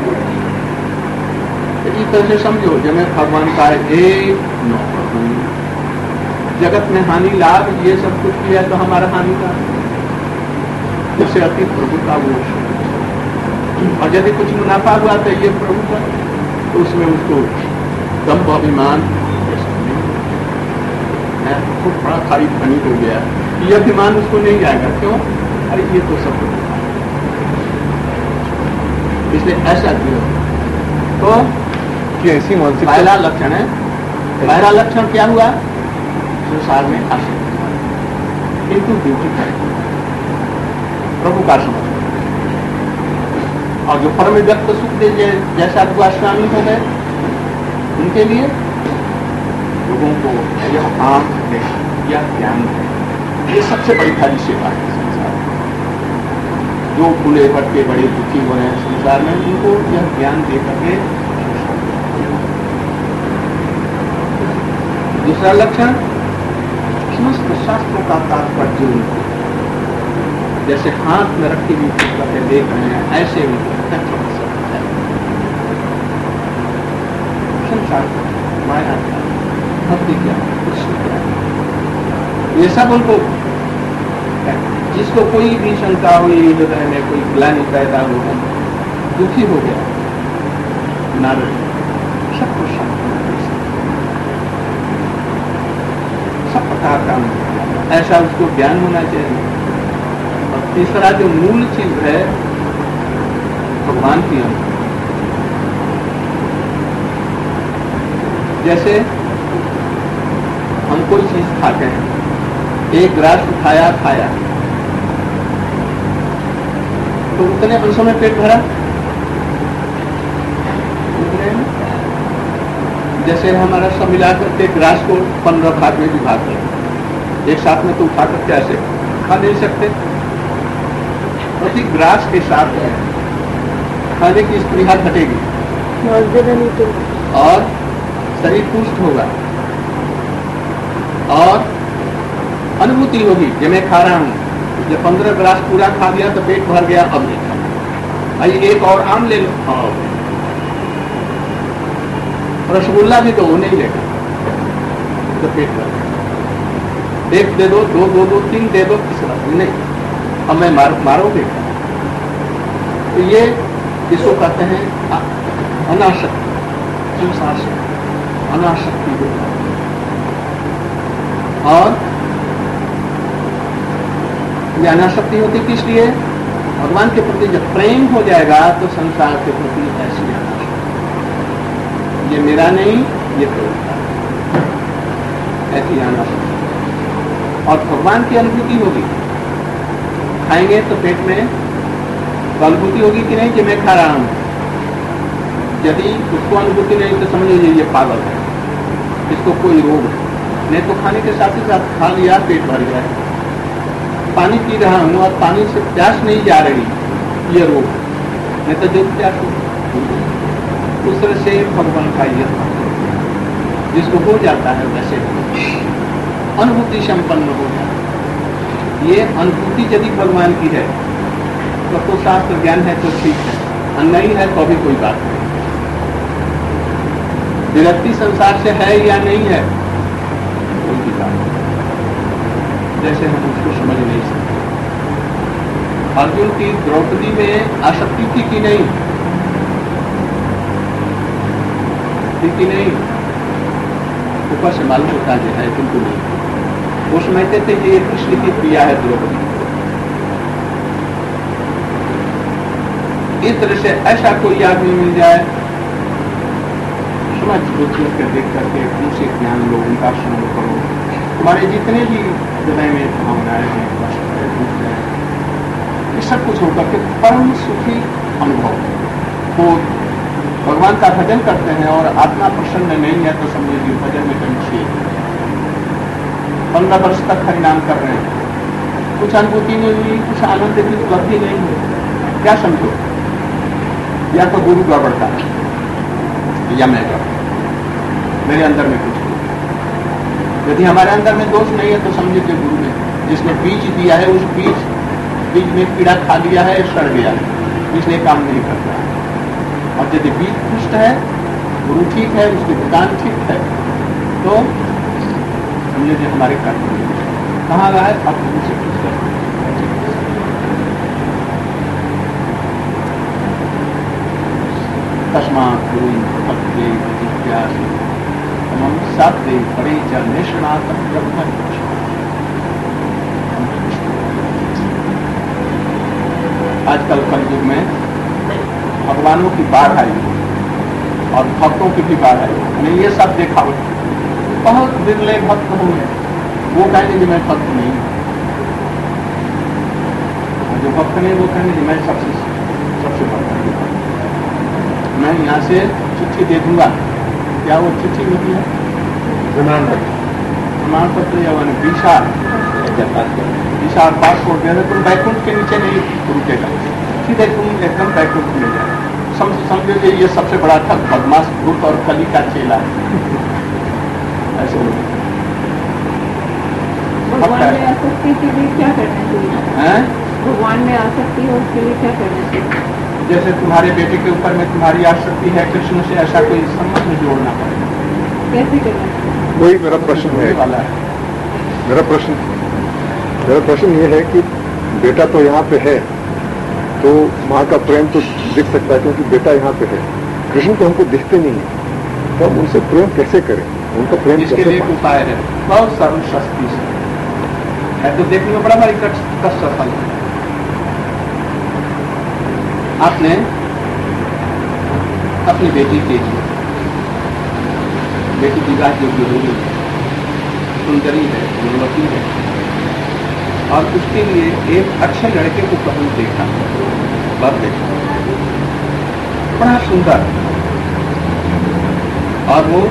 इस तरह से समझो, जब मैं भगवान का एक नौकर हूं, जगत में हानि लाभ ये सब कुछ भी है तो हमारा हानि का, उससे अति प्रभु का वो, और यदि कुछ मुनाफा हुआ तो ये प्रभु का, तो उसमें उसको दम्भ अभिमान खूब बड़ा खाली धनी हो गया, ये अभिमान उसको नहीं जाएगा। क्यों? अरे ये तो सब इसलिए ऐसा क्यों? तो ऐसी मानसिकता पहला लक्षण है। पहला लक्षण क्या हुआ? संसार में आसक्ति, किंतु ड्यूटी करें, प्रभु का समझ। और जो परम व्यक्त सुखदेव जैसा गोस्वामी हो गए, उनके लिए लोगों को यह आंख है, यह ज्ञान है, ये सबसे बड़ी भारी सेवा है संसार में। जो खुले भटके बड़े दुखी हो रहे हैं संसार में, उनको यह ज्ञान देकर के। दूसरा लक्षण, समस्त शास्त्रों का तात्पर्य उनको जैसे हाथ में रखी हुई पुस्तकें देख रहे हैं, ऐसे उनको संसार माया क्या, भक्ति क्या, कृष्ण क्या, ये सब उनको, जिसको कोई भी शंका हुई हृदय में, कोई ग्लानि पैदा हो, दुखी हो गया, नारद सब कुछ सब प्रकार का ऐसा उसको ज्ञान होना चाहिए। और तीसरा जो मूल चीज है भगवान की अनुभूति। जैसे हम कोई चीज खाते हैं, एक ग्रास उठाया खाया, तो उतने अंशों में पेट भरा, जैसे हमारा सब मिलाकर के ग्रास को 15 भाग में विभाग करें, एक साथ में तो उठा कर कैसे खा नहीं सकते। प्रति ग्रास के साथ खाने की स्पृहा घटेगी और शरीर पुष्ट होगा, और अनुभूति होगी कि मैं खा रहा हूं। जब 15 गिलास पूरा खा लिया तो पेट भर गया, अब नहीं खा। भाई एक और आम ले लो, खाओ। रसगुल्ला भी तो नहीं लेगा तो पेट भर गया। एक दे दो, दो, 3 दे दो, तीसरा नहीं, अब मैं मारोगे। तो ये इसको कहते हैं अनाशक्ति, संसार से अनाशक्ति होता है। और ये अनाशक्ति होती किस लिए? भगवान के प्रति जब प्रेम हो जाएगा तो संसार के प्रति ऐसी अनाशक्ति, ये मेरा नहीं, ये प्रभु, ऐसी अनाशक्ति। और भगवान की अनुभूति होगी, खाएंगे तो पेट में अनुभूति होगी कि नहीं कि मैं खा रहा हूं। यदि उसको अनुभूति नहीं तो समझ लीजिए ये पागल है, इसको कोई रोग है। नहीं तो खाने के साथ ही साथ खा लिया, पेट भर गया। पानी पी रहा हूं और पानी से प्यास नहीं जा रही, ये रोग। नहीं तो जो प्यास दूसरे से भगवान का यह जिसको हो जाता है वैसे अनुभूति संपन्न हो जाता है। ये अनुभूति यदि भगवान की है तो शास्त्र ज्ञान है तो ठीक है, और नहीं है तो भी कोई बात नहीं। विरक्ति संसार से है या नहीं है कोई भी बात नहीं, जैसे हम उसको समझ नहीं सकते। अर्जुन की द्रौपदी में आसक्ति थी कि नहीं? थी कि नहीं? ऊपर से मालूम होता है किंतु नहीं। वो समझते थे कि ये कृष्ण की प्रिया है द्रौपदी। इस तरह से ऐसा कोई आदमी मिल जाए, समझ बुझ कर देख करके उनसे ज्ञान लो, उनका श्रवण करो। हमारे जितने भी हृदय में भावनाएं हैं, कष्ट है, दुख है, ये सब कुछ होकर के परम सुखी अनुभव हो। भगवान का भजन करते हैं और आत्मा प्रसन्न नहीं है तो समझिए भजन में कहीं छेद। 15 वर्ष तक हरिनाम कर रहे हैं, कुछ अनुभूति नहीं हुई, कुछ आनंद की उपलब्धि नहीं हुई, क्या समझो? या तो गुरु गड़बड़ता है या मैं गड़बड़, मेरे अंदर में कुछ नहीं। यदि हमारे अंदर में दोष नहीं है तो समझिए कि गुरु ने जिसने बीज दिया है, उस बीज में कीड़ा खा लिया है, सड़ गया है, इसलिए काम नहीं करता। और यदि बीज पुष्ट है, गुरु ठीक है, उसकी दुकान ठीक है, तो समझिए कि हमारे कर्म कहाँ रहा है, अब उनसे कुछ कर। तस्मात् गुरु भक्ति जिज्ञास हम सात्वे परिचय निष्णात ब्रह्म। आजकल कलयुग में भगवानों की बाढ़ आई और भक्तों की भी बाढ़ आई। मैंने ये सब देखा, बहुत बिरले भक्त होंगे, वो कहेंगे कि मैं भक्त नहीं हूँ, जो भक्त नहीं वो कहेंगे कि मैं सबसे भक्त हूँ। मैं यहाँ से चिट्ठी दे दूंगा, क्या वो चिट्ठी होती है? प्रमाण पत्र या वीसा पासपोर्ट दे तुम बैकुंठ के नीचे नहीं रुकेगा, सीधे तुम एकदम बैकुंठ में जाए। समझो कि ये सबसे बड़ा था बदमाश भूत और कली का चेला ऐसे भगवान में आसक्ति के लिए क्या करना चाहिए? भगवान में आसक्ति हो उसके लिए क्या करना चाहिए? जैसे तुम्हारे बेटे के ऊपर में तुम्हारी आसक्ति है, कृष्ण से ऐसा कोई संबंध जोड़ना पड़ेगा। कैसे करना चाहिए? वही मेरा प्रश्न है। मेरा प्रश्न ये है कि बेटा तो यहाँ पे है, तो माँ का प्रेम तो दिख सकता है क्योंकि बेटा यहाँ पे है। कृष्ण तो हमको दिखते नहीं है, तो हम उनसे प्रेम कैसे करें? उनका प्रेम इसके लिए उपाय है, बहुत सरल सस्ती है, तो देखने में बड़ा भारी कष्ट सफल है। आपने अपनी बेटी के लिए, बेटी विवाह योग्य हो गई, सुंदरी है, गुणवती है, और उसके लिए एक अच्छे लड़के को पहले देखा, बर देखा, बड़ा सुंदर, और वो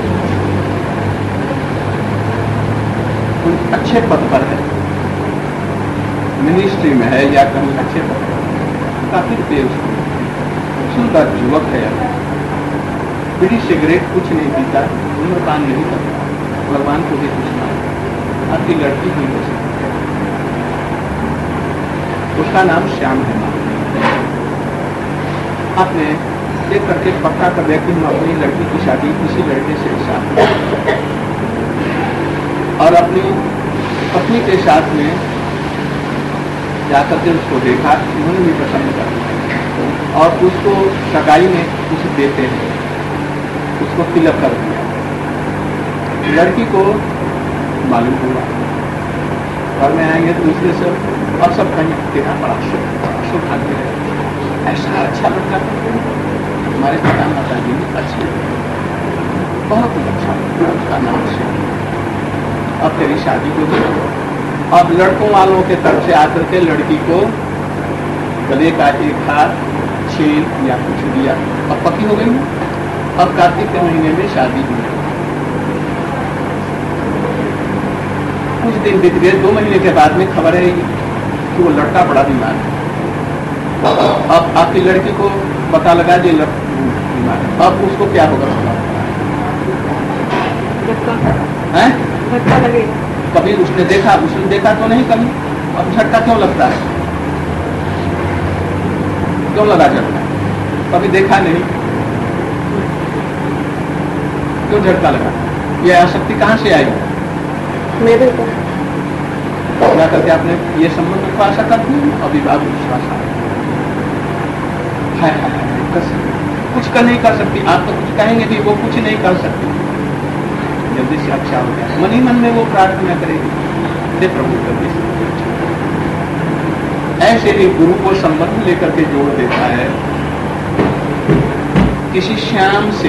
अच्छे पद पर है, मिनिस्ट्री में है या कहीं अच्छे पद पर, काफी रुपये उसको, सुंदर युवक है, बीड़ी सिगरेट कुछ नहीं पीता, धूम्रपान नहीं करता, भगवान को भी कुछ मानता, आपकी लड़की भी हो सकती है, उसका नाम श्याम है। आपने देख करके पक्का कर दिया कि हम अपनी लड़की की शादी किसी लड़के से साथ और अपनी पत्नी के साथ में जाकर के उसको देखा, उन्होंने भी पसंद कर और उसको सगाई में कुछ देते हैं, उसको तिलक कर दिया। लड़की को मालूम हुआ घर में आएंगे तो दूसरे से और सब कहीं देखा बड़ा सौभाग्य है, ऐसा अच्छा लड़का हमारे पिता माता जी ने अच्छे, बहुत ही अच्छा लड़का, उसका नाम से अब तेरी शादी को दे। अब लड़कों वालों के तरफ से आकर के लड़की को गले का एक हार, छेल या कुछ दिया, अब पक्की हो गई है। अब कार्तिक के महीने में शादी हुई, कुछ दिन बीत गए, 2 महीने के बाद में खबर है कि वो लड़का बड़ा बीमार है। अब आपकी लड़की को पता लगा कि बीमार है, अब उसको क्या होगा? झटका लगेगा। कभी उसने देखा तो नहीं कभी, अब झटका क्यों लगता है? क्यों लगा झटका? कभी देखा नहीं, क्यों झटका लगा? यह आसक्ति कहाँ से आई? मेरे को क्या करके आपने ये संबंध को आशा करती है? अभिभावक विश्वास है, कुछ कर नहीं कर सकती। आप तो कुछ कहेंगे कि वो कुछ नहीं कर सकती, जल्दी से अच्छा हो गया, मन ही मन में वो प्रार्थना करेगी, दे प्रभु जल्दी से। ऐसे ही गुरु को संबंध लेकर के जोड़ देता है। किसी श्याम से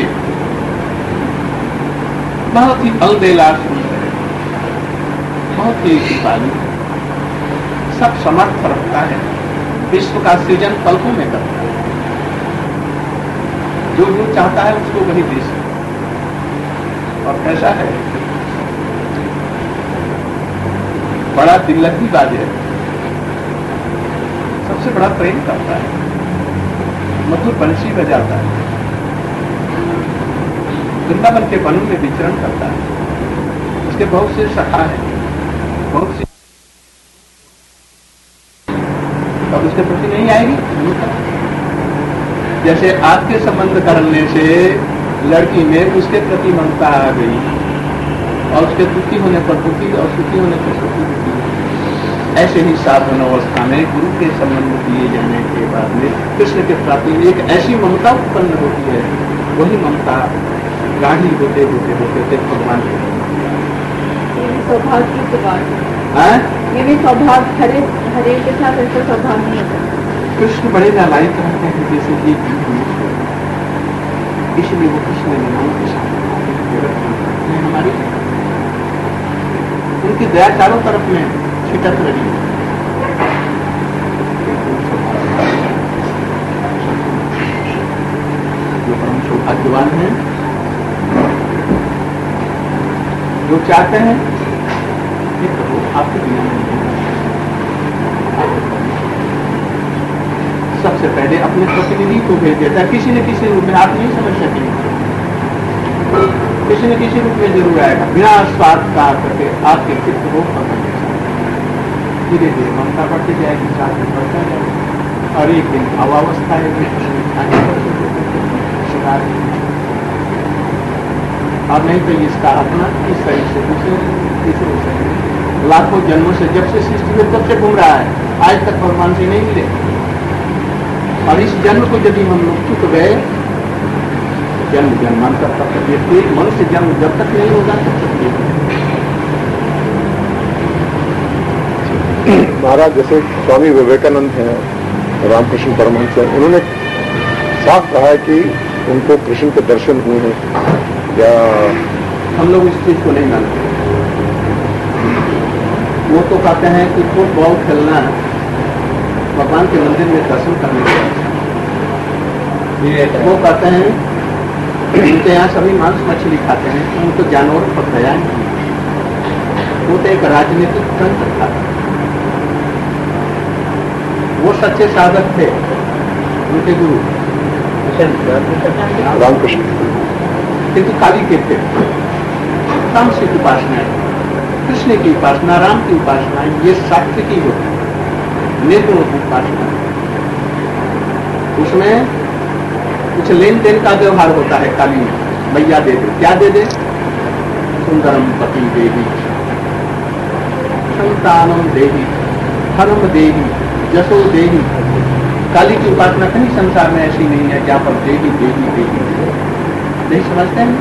बहुत ही अलबेला सुंदर, बहुत ही कृपालु, सब समर्थ रखता है, विश्व का सृजन पलकों में करता है, जो जो चाहता है उसको वही दे सकता। और ऐसा है, बड़ा दिल्लगी बात है, सबसे बड़ा प्रेम करता है, मधुर बंसी बजाता है, वृंदावन के वनों में विचरण करता है, उसके बहुत से सखा है, बहुत सी अब उसके प्रति नहीं आएगी। जैसे आपके संबंध करने से लड़की में उसके प्रति ममता आ गई और उसके दुखी होने पर दुखी और सुखी होने पर सुखी दुखी, ऐसे ही साधन अवस्था में गुरु के संबंध दिए जाने के बाद में कृष्ण के प्रति एक ऐसी ममता उत्पन्न होती है, वही ममता गाढ़ी होते होते होते भगवान के सौभाग्य की बात है। ये भी सौभाग्य हरे के साथ ऐसा सौभाग्य नहीं होता। कृष्ण बड़े नालायक रहते हैं, जैसे कि इसलिए वो कृष्ण लीलाओं के साथ हमारी उनकी दया चारों तरफ में छिटक रही है। जो परम सौभाग्यवान है, जो चाहते हैं कि प्रभु आपके बिना नहीं है। सबसे पहले अपने प्रतिनिधि को भेज देता है, किसी न किसी रूप में, आप नहीं समझ सकेंगे, किसी न किसी रूप में जरूर आएगा, बिना स्वार्थ का करके आपके चित्त को पकड़ने से धीरे धीरे ममता बढ़ती जाएगी, साथ में बढ़ता जाएगा और एक दिन अवावस्था है और नहीं तो इसका अपना इस शरीर से दूसरे तीसरे शरीर लाखों जन्मों से जब से सृष्टि में तब से घूम रहा है, आज तक भगवान से नहीं मिले। और इस जन्म को यदि हम लोग चुक गए, जन्म जन्मांतर तक व्यक्ति मनुष्य जन्म जब तक नहीं होगा तब तक नहीं होगा। महाराज, जैसे स्वामी विवेकानंद हैं, रामकृष्ण परमहंस हैं, उन्होंने साफ कहा है कि उनको कृष्ण के दर्शन हुए हैं, या हम लोग इस चीज को नहीं मानते। वो तो कहते हैं कि फुटबॉल खेलना भगवान के मंदिर में दर्शन करने के लिए, वो कहते हैं उनके यहाँ सभी मांस मछली खाते हैं, उनको जानवरों पर दया नहीं, वो तो एक राजनीतिक तंत्र था। वो सच्चे साधक थे, उनके गुरु रामकृष्ण, किंतु काली के थे, तामसिक उपासना कृष्ण की उपासना, राम की उपासना, ये सात्विक ही होता है। निर्गुण उपासना उसमें कुछ लेन देन का व्यवहार होता है। काली मैया दे दे, क्या दे दे? सुंदरम पति देवी, संतानम देवी, धर्म देवी, जसो देवी। काली की उपासना कहीं संसार में ऐसी नहीं है जहां पर देवी देवी देवी नहीं समझते हैं।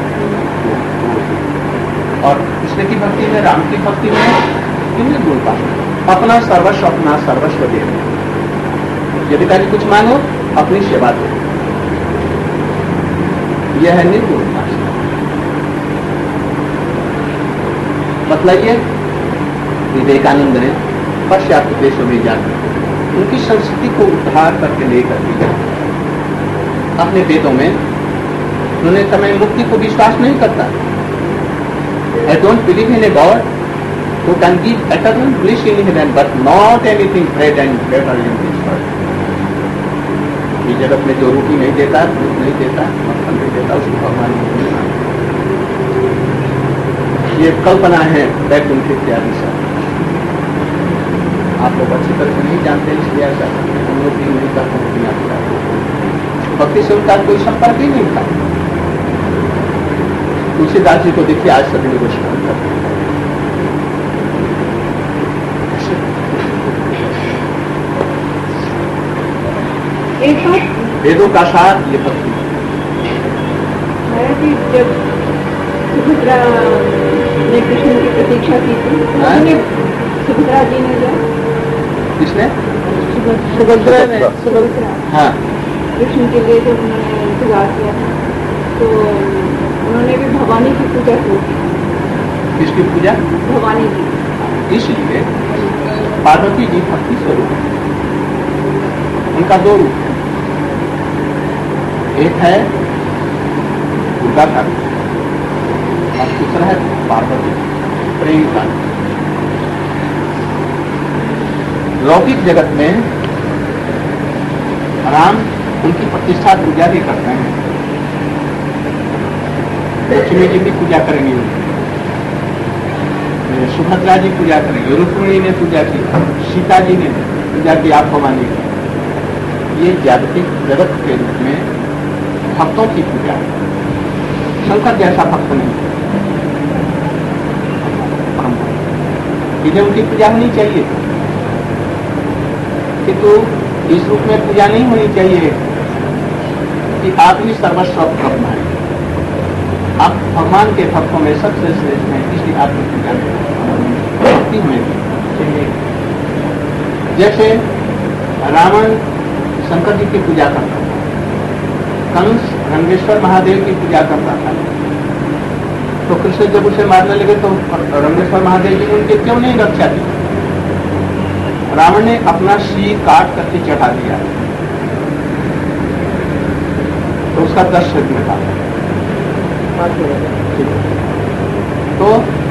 और कृष्ण की भक्ति में, राम की भक्ति में इन्हें बोल पाते अपना सर्वस्व, अपना सर्वस्व दे। यदि कभी कुछ मांगो, अपनी सेवा दो, यह है निर्गुण उपासना। मतलब ये विवेकानंद ने पाश्चात्य देशों में जाकर उनकी संस्कृति को उद्धार करके लेकर दिया। अपने वेदों में उन्होंने समय मुक्ति को विश्वास नहीं करता। I don't believe in a God who can give eternal bliss in heaven, but not anything greater and better in this world. ये जगत में जो रोटी नहीं देता, दूध नहीं देता, मक्खन नहीं देता, उसको भगवान नहीं मानता। ये कल्पना है वैकुंठ इत्यादि सब। आप लोग अच्छी तरह से नहीं जानते, इसलिए ऐसा हम लोग भी नहीं करते। भक्ति से उनका कोई संपर्क ही नहीं था। तुलसीदास जी को देखिए, आज सभी लोग स्मरण करते हैं। वेदों का सार ये भक्ति है कि जब सुभद्रा ने कृष्ण की प्रतीक्षा की थी, उन्होंने सुभद्रा जी ने जो किसने? सुभद्रा ने, हाँ, कृष्ण के लिए जब उन्होंने इंतजार किया था, तो उन्होंने भी भवानी की पूजा की। किसकी पूजा? भवानी की। इसलिए पार्वती जी भक्ति स्वरूप, उनका दो रूप, एक है दुर्गा का और दूसरा है पार्वती प्रेम का। लौकिक जगत में राम उनकी प्रतिष्ठा पूजा भी करते हैं। लक्ष्मी जी की पूजा करेंगे, सुभद्रा जी पूजा करेंगे, रुक्मिणी ने पूजा की, सीता जी ने पूजा की, आप भवानी की। ये जागतिक जगत के रूप में भक्तों की पूजा। शंकर जैसा भक्त नहीं, इन्हें उनकी पूजा होनी चाहिए, किंतु इस रूप में पूजा नहीं होनी चाहिए कि आदमी सर्वस्व ब्रह्म है। आप भगवान के भक्तों में सबसे श्रेष्ठ हैं, इसलिए आपकी पूजा भक्ति होनी चाहिए। जैसे रावण शंकर जी की पूजा करता था, कंस रंगेश्वर महादेव की पूजा करता था, तो कृष्ण जब उसे मारने लगे तो रंगेश्वर महादेव जी ने उनकी क्यों नहीं रक्षा की? रावण ने अपना शीर काट करके चढ़ा दिया, तो उसका 10 सिर में था। तो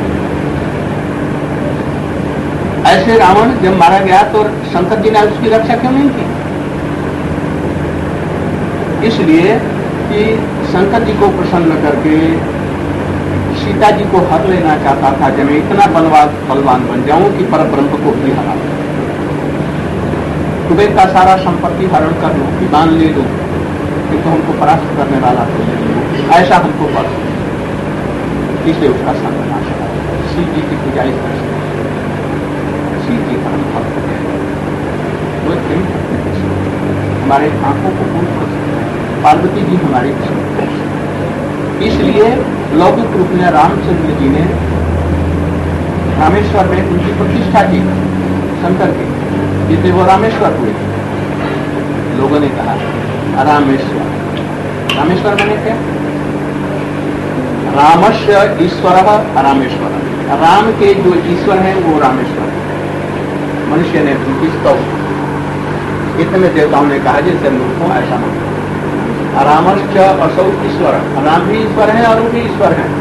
ऐसे रावण जब मारा गया तो शंकर जी ने उसकी रक्षा क्यों नहीं की? इसलिए कि शंकर जी को प्रसन्न करके सीता जी को हर लेना चाहता था। जब मैं इतना बलवान बन जाऊं कि परब्रह्म को भी हरा, कुबेर का सारा संपत्ति हरण कर लूं, विमान ले लूं, किंतु हमको परास्त करने वाला तो ऐसा हमको पर, इसलिए उसका संगनाश है। शिव जी की पूजा इस तरह से, शिव जी का भक्त है, वो हमारे आंखों को पूर्ण कर सकते हैं, पार्वती जी हमारी भक्त। इसलिए लौकिक रूप में रामचंद्र जी ने रामेश्वर में उनकी प्रतिष्ठा की, शंकर की, जिससे वो रामेश्वर हुए। लोगों ने कहा रामेश्वर, रामेश्वर मैंने क्या? रामस्य ईश्वर रामेश्वर, राम के जो ईश्वर है वो रामेश्वर। मनुष्य ने उनकी स्तव, इतने देवताओं ने कहा जैसे मूर्खों ऐसा नहीं। रामश्च असौ ईश्वर, राम भी ईश्वर है और वो भी ईश्वर है।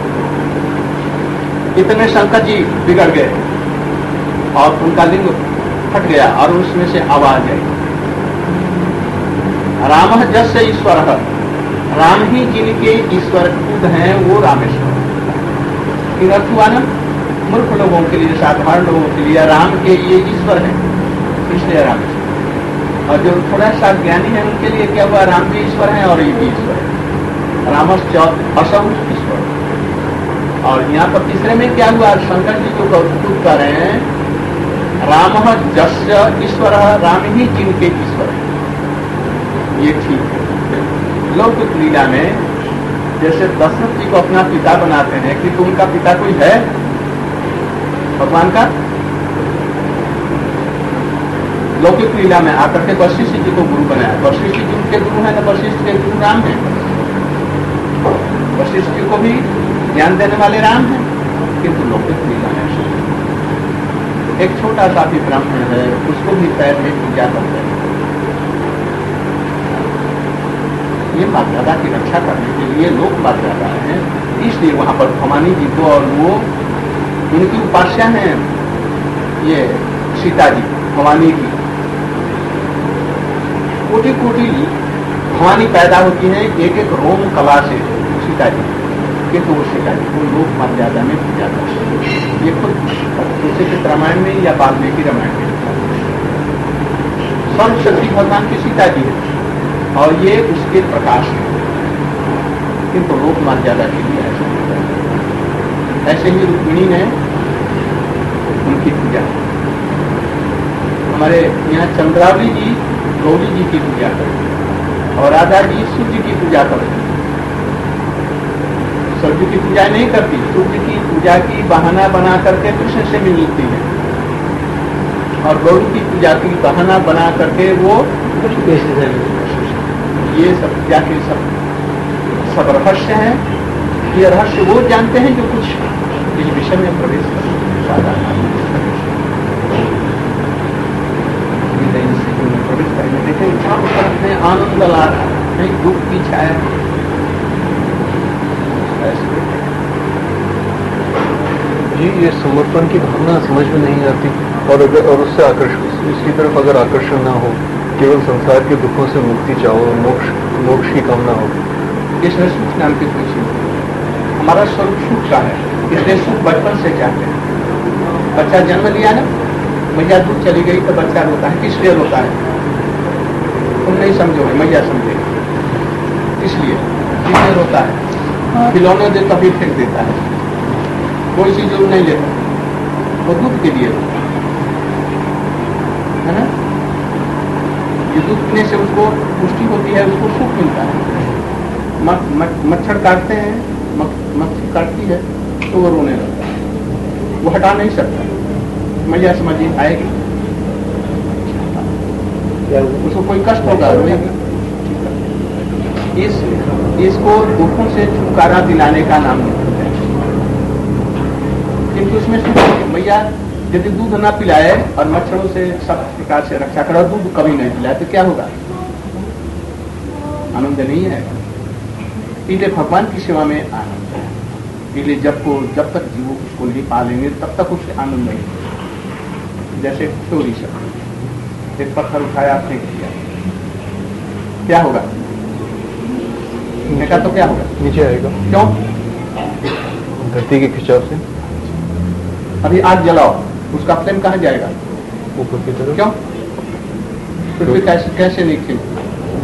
इतने शंकर जी बिगड़ गए और उनका लिंग फट गया और उसमें से आवाज आई, राम जस ईश्वर, राम ही जिनके ईश्वर खुद हैं वो रामेश्वर। फिर अर्थ हुआ ना मूर्ख लोगों के लिए, साधारण लोगों के लिए राम के लिए ईश्वर है, इसलिए राम ईश्वर। और जो थोड़ा सा ज्ञानी है उनके लिए क्या हुआ, राम भी ईश्वर है और ये भी ईश्वर है, रामश्च असौ ईश्वर। और यहाँ पर तीसरे में क्या हुआ, शंकर जी जो कौतुक कर रहे हैं, राम जस्य ईश्वर, राम ही जिनके ईश्वर है, ये ठीक है। लौकिक लीला में जैसे दशरथ जी को अपना पिता बनाते हैं, कि तो उनका पिता कोई है भगवान का? लौकिक लीला में आकर के वशिष्ठ जी को गुरु बनाया, वशिष्ठ जी उनके गुरु हैं, तो वशिष्ठ के गुरु राम है, वशिष्ठ जी को भी ज्ञान देने वाले राम हैं। किंतु लौकिक लीला है, एक छोटा सा भी ब्राह्मण है, उसको भी पैर में पूजा करते हैं। ये मर्यादा की रक्षा करने के लिए लोक मर्यादा है, इसलिए वहां पर भवानी जी को, और वो उनकी उपास्या है ये सीता जी, भवानी की कोटि कोटि भवानी पैदा होती है एक एक रोम कला से सीता जी, किंतु वो सीता जी को लोक मर्यादा में पूजा करते हैं। ये खुद तुलसीदास रामायण में या वाल्मीकि रामायण में सर्वशक्ति भगवान की सीता जी है, और ये उसके प्रकाश है, किंतु लोक मर्यादा के लिए ऐसा होता है। ऐसे ही रुक्मिणी ने उनकी पूजा, हमारे यहाँ चंद्रावली जी गौरी जी की पूजा करें और राधा जी सूर्य की पूजा करें। सूर्य की पूजा नहीं करती, सूर्य की पूजा की बहाना बना करके कृष्ण से मिलती है, और गौरी की पूजा की बहाना बना करके वो ये सब पूजा के सब रहस्य हैं। ये रहस्य वो जानते हैं जो कुछ इस विषय में प्रवेश करते हैं, साधारण प्रवेश करेंगे। देखें चारों तरफ में आनंद ला रहा है, नहीं दुख की छाया। जी, ये समर्पण की भावना समझ में नहीं आती, और उससे आकर्षण, इसकी तरफ अगर आकर्षण ना हो, केवल संसार के दुखों से मुक्ति चाहो, मोक्ष की कामना हो। इसमें सुख नाम की कोई चीज, हमारा स्वरूप सुख का है, इसलिए सुख बचपन से चाहते हैं। बच्चा जन्म लिया ना, मैया दूध चली गई तो बच्चा रोता है, किस लिए रोता है? तुम नहीं समझोगे, मैया समझेगी। इसलिए किसलिए रोता है? खिलौने दे तभी फेंक देता है, कोई चीज जो नहीं लेता, वो दूध के लिए है ना। ये दूध पीने से उसको पुष्टि होती है, उसको सुख मिलता है। मच्छर काटते हैं, मच्छर काटती है तो वो रोने लगता है, वो हटा नहीं सकता। मैया समझिए आएगी, उसको कोई कष्ट होगा, रोएगी। इसको दुखों से छुटकारा दिलाने का नाम नहीं है, किंतु उसमें मैया यदि दूध ना पिलाए और मच्छरों से सब प्रकार से रक्षा करे, दूध कभी नहीं पिलाए तो क्या होगा? आनंद नहीं है। इसलिए भगवान की सेवा में आनंद है। इसलिए जब तक जीव उसको नहीं पालेंगे तब तक उससे आनंद नहीं। जैसे चोरी से एक पत्थर उठाया, फेंक दिया, क्या होगा? फेंका तो क्या होगा? नीचे आएगा। क्यों? धरती के खिंचाव से। अभी आग जलाओ, उसका फ्लेम कहाँ जाएगा? ऊपर की तरफ। क्यों? पृथ्वी कैसे नहीं खिंचती?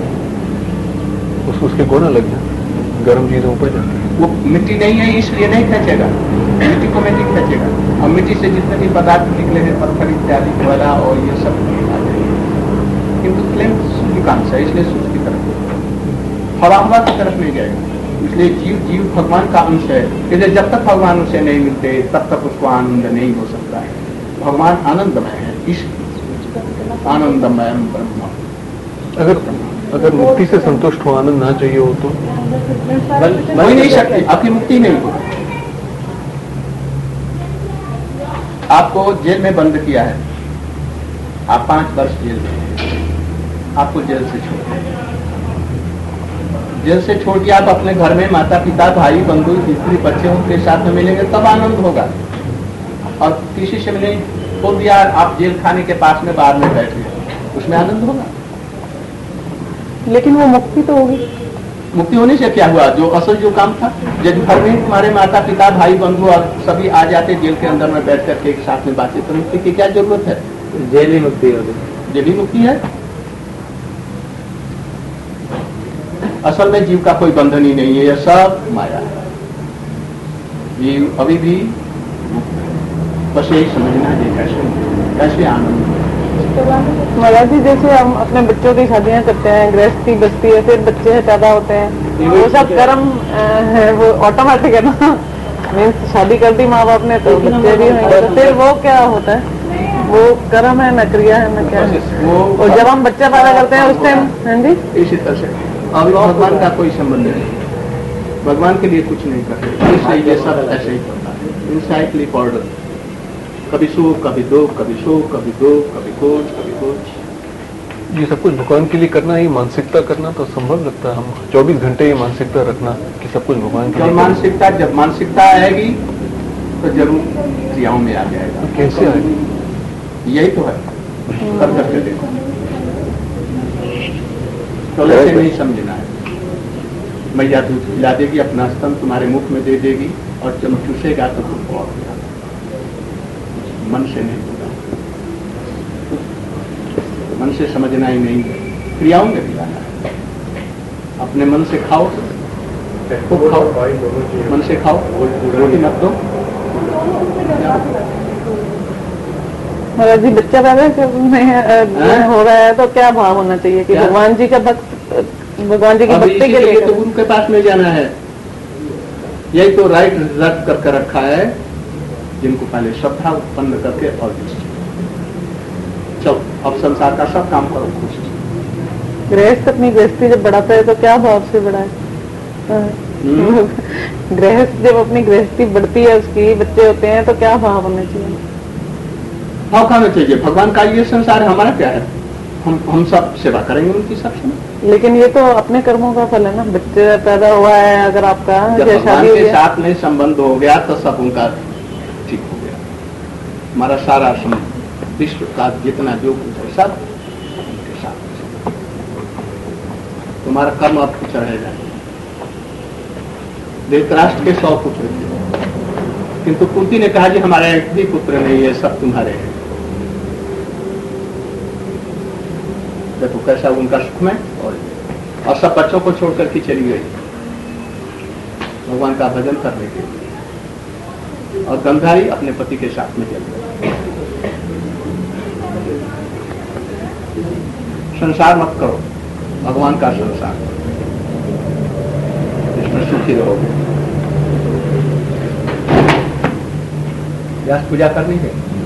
उसके गोना लग जाए, गर्म चीजें ऊपर जाती है। वो मिट्टी नहीं है इसलिए नहीं खींचेगा, मिट्टी को मिट्टी खींचेगा। और मिट्टी से जितने भी पदार्थ निकले हैं, पत्थर इत्यादि कोयला और ये सब किंतु फ्लेम सूर्यकांत है, इसलिए सूर्य की तरफ, हवा की तरफ नहीं जाएगा। इसलिए जीव भगवान का अंश है, इसलिए जब तक भगवान उसे नहीं मिलते तब तक उसको आनंद नहीं हो सकता है। भगवान आनंदमय है, इस आनंदमय ब्रह्म। अगर मुक्ति से संतुष्ट हो, आनंद ना चाहिए हो तो हो ही नहीं सकती, आपकी मुक्ति नहीं हो। आपको जेल में बंद किया है, आप 5 वर्ष जेल में, आपको जेल से छोड़ दिया, जेल से छोड़ दिया, आप अपने घर में माता पिता भाई बंधु स्त्री बच्चे उनके साथ में मिलेंगे तब आनंद होगा। और किसी से मिले छोड़ दिया, आप जेल खाने के पास में बाहर में बैठ गए, उसमें आनंद होगा? लेकिन वो मुक्ति तो होगी। मुक्ति होने से क्या हुआ? जो असल जो काम था, जब घर में तुम्हारे माता पिता भाई बंधु और सभी आ जाते जेल के अंदर में बैठ करके एक साथ में बातचीत, तो मुक्ति की क्या जरूरत है? जेल ही मुक्ति होगी, जेल ही मुक्ति है। असल में जीव का कोई बंधन ही नहीं है, यह सब माया है। जीव अभी भी बस यही समझना है कैसे आनंद। महाराज जी, जैसे हम अपने बच्चों की शादियां करते हैं, गृहस्थी बचती है, फिर बच्चे पैदा होते हैं, वो सब कर्म है, वो ऑटोमेटिक है ना। मीन्स शादी कर दी माँ बाप ने तो बच्चे भी होंगे, तो फिर वो क्या होता है? वो कर्म है, न क्रिया है, न क्या है। और जब हम बच्चा पैदा करते हैं उस टाइम, हाँ जी, इसी तरह से अभी भगवान का कोई संबंध नहीं, भगवान के लिए कुछ नहीं करते, इसलिए ये सब ऐसे ही होता है। इनसाइक्लिक ऑर्डर, कभी सुख कभी दुख, कभी सुख कभी दुख, कभी कुछ। ये सब कुछ भगवान के लिए करना, ही मानसिकता करना तो संभव लगता है। हम 24 घंटे ही मानसिकता रखना कि सब कुछ भगवान के लिए। जब मानसिकता आएगी तो जरूर क्रियाओं में आ जाएगा। तो कैसे आएगी? यही तो है, कर करके देखो। तो ऐसे नहीं समझना है। मैया दूध पिला देगी, अपना स्तन तुम्हारे मुख में दे देगी और जब चूसेगा तो तुमको और मन से नहीं होगा, मन से समझना ही नहीं, क्रियाओं में भी लाना है। अपने मन से खाओ, खूब खाओ, मन से खाओ, रोटी मत दो। महाराज जी, बच्चा पैदा हो रहा है तो क्या भाव होना चाहिए कि भगवान जी का भक्त, भगवान जी की भक्ति के लिए तो गुरु के पास में जाना है। यही तो राइट रिजर्व करके रखा है, जिनको पहले श्रद्धा उत्पन्न करके और चलो अब संसार का सब काम करो खुश। गृहस्थ अपनी गृहस्थी जब बढ़ाता है तो क्या भाव से बढ़ाए? गृहस्थ जब अपनी गृहस्थी बढ़ती है, उसकी बच्चे होते हैं, तो क्या भाव होना चाहिए? भाव खाना चाहिए, भगवान का ये संसार है, हमारा क्या है? हम सब सेवा करेंगे उनकी सबसे। लेकिन ये तो अपने कर्मों का फल है ना। बच्चे पैदा हुआ है, अगर आपका भगवान के साथ में संबंध हो गया तो सब उनका ठीक हो गया। हमारा सारा विश्व का जितना जो कुछ है सब उनके साथ। तुम्हारा कर्म अब चढ़ेगा। धृतराष्ट्र के 100 पुत्र थे, किंतु कुंती ने कहा कि हमारा एक भी पुत्र नहीं है, सब तुम्हारे हैं। देखो कैसा उनका सुख में, और सब बच्चों को छोड़कर के चली गई भगवान का भजन करने के लिए, और गंधारी अपने पति के साथ में चल गई। संसार मत करो, भगवान का संसार करो, इसमें सुखी रहोगे। व्यास पूजा करनी है।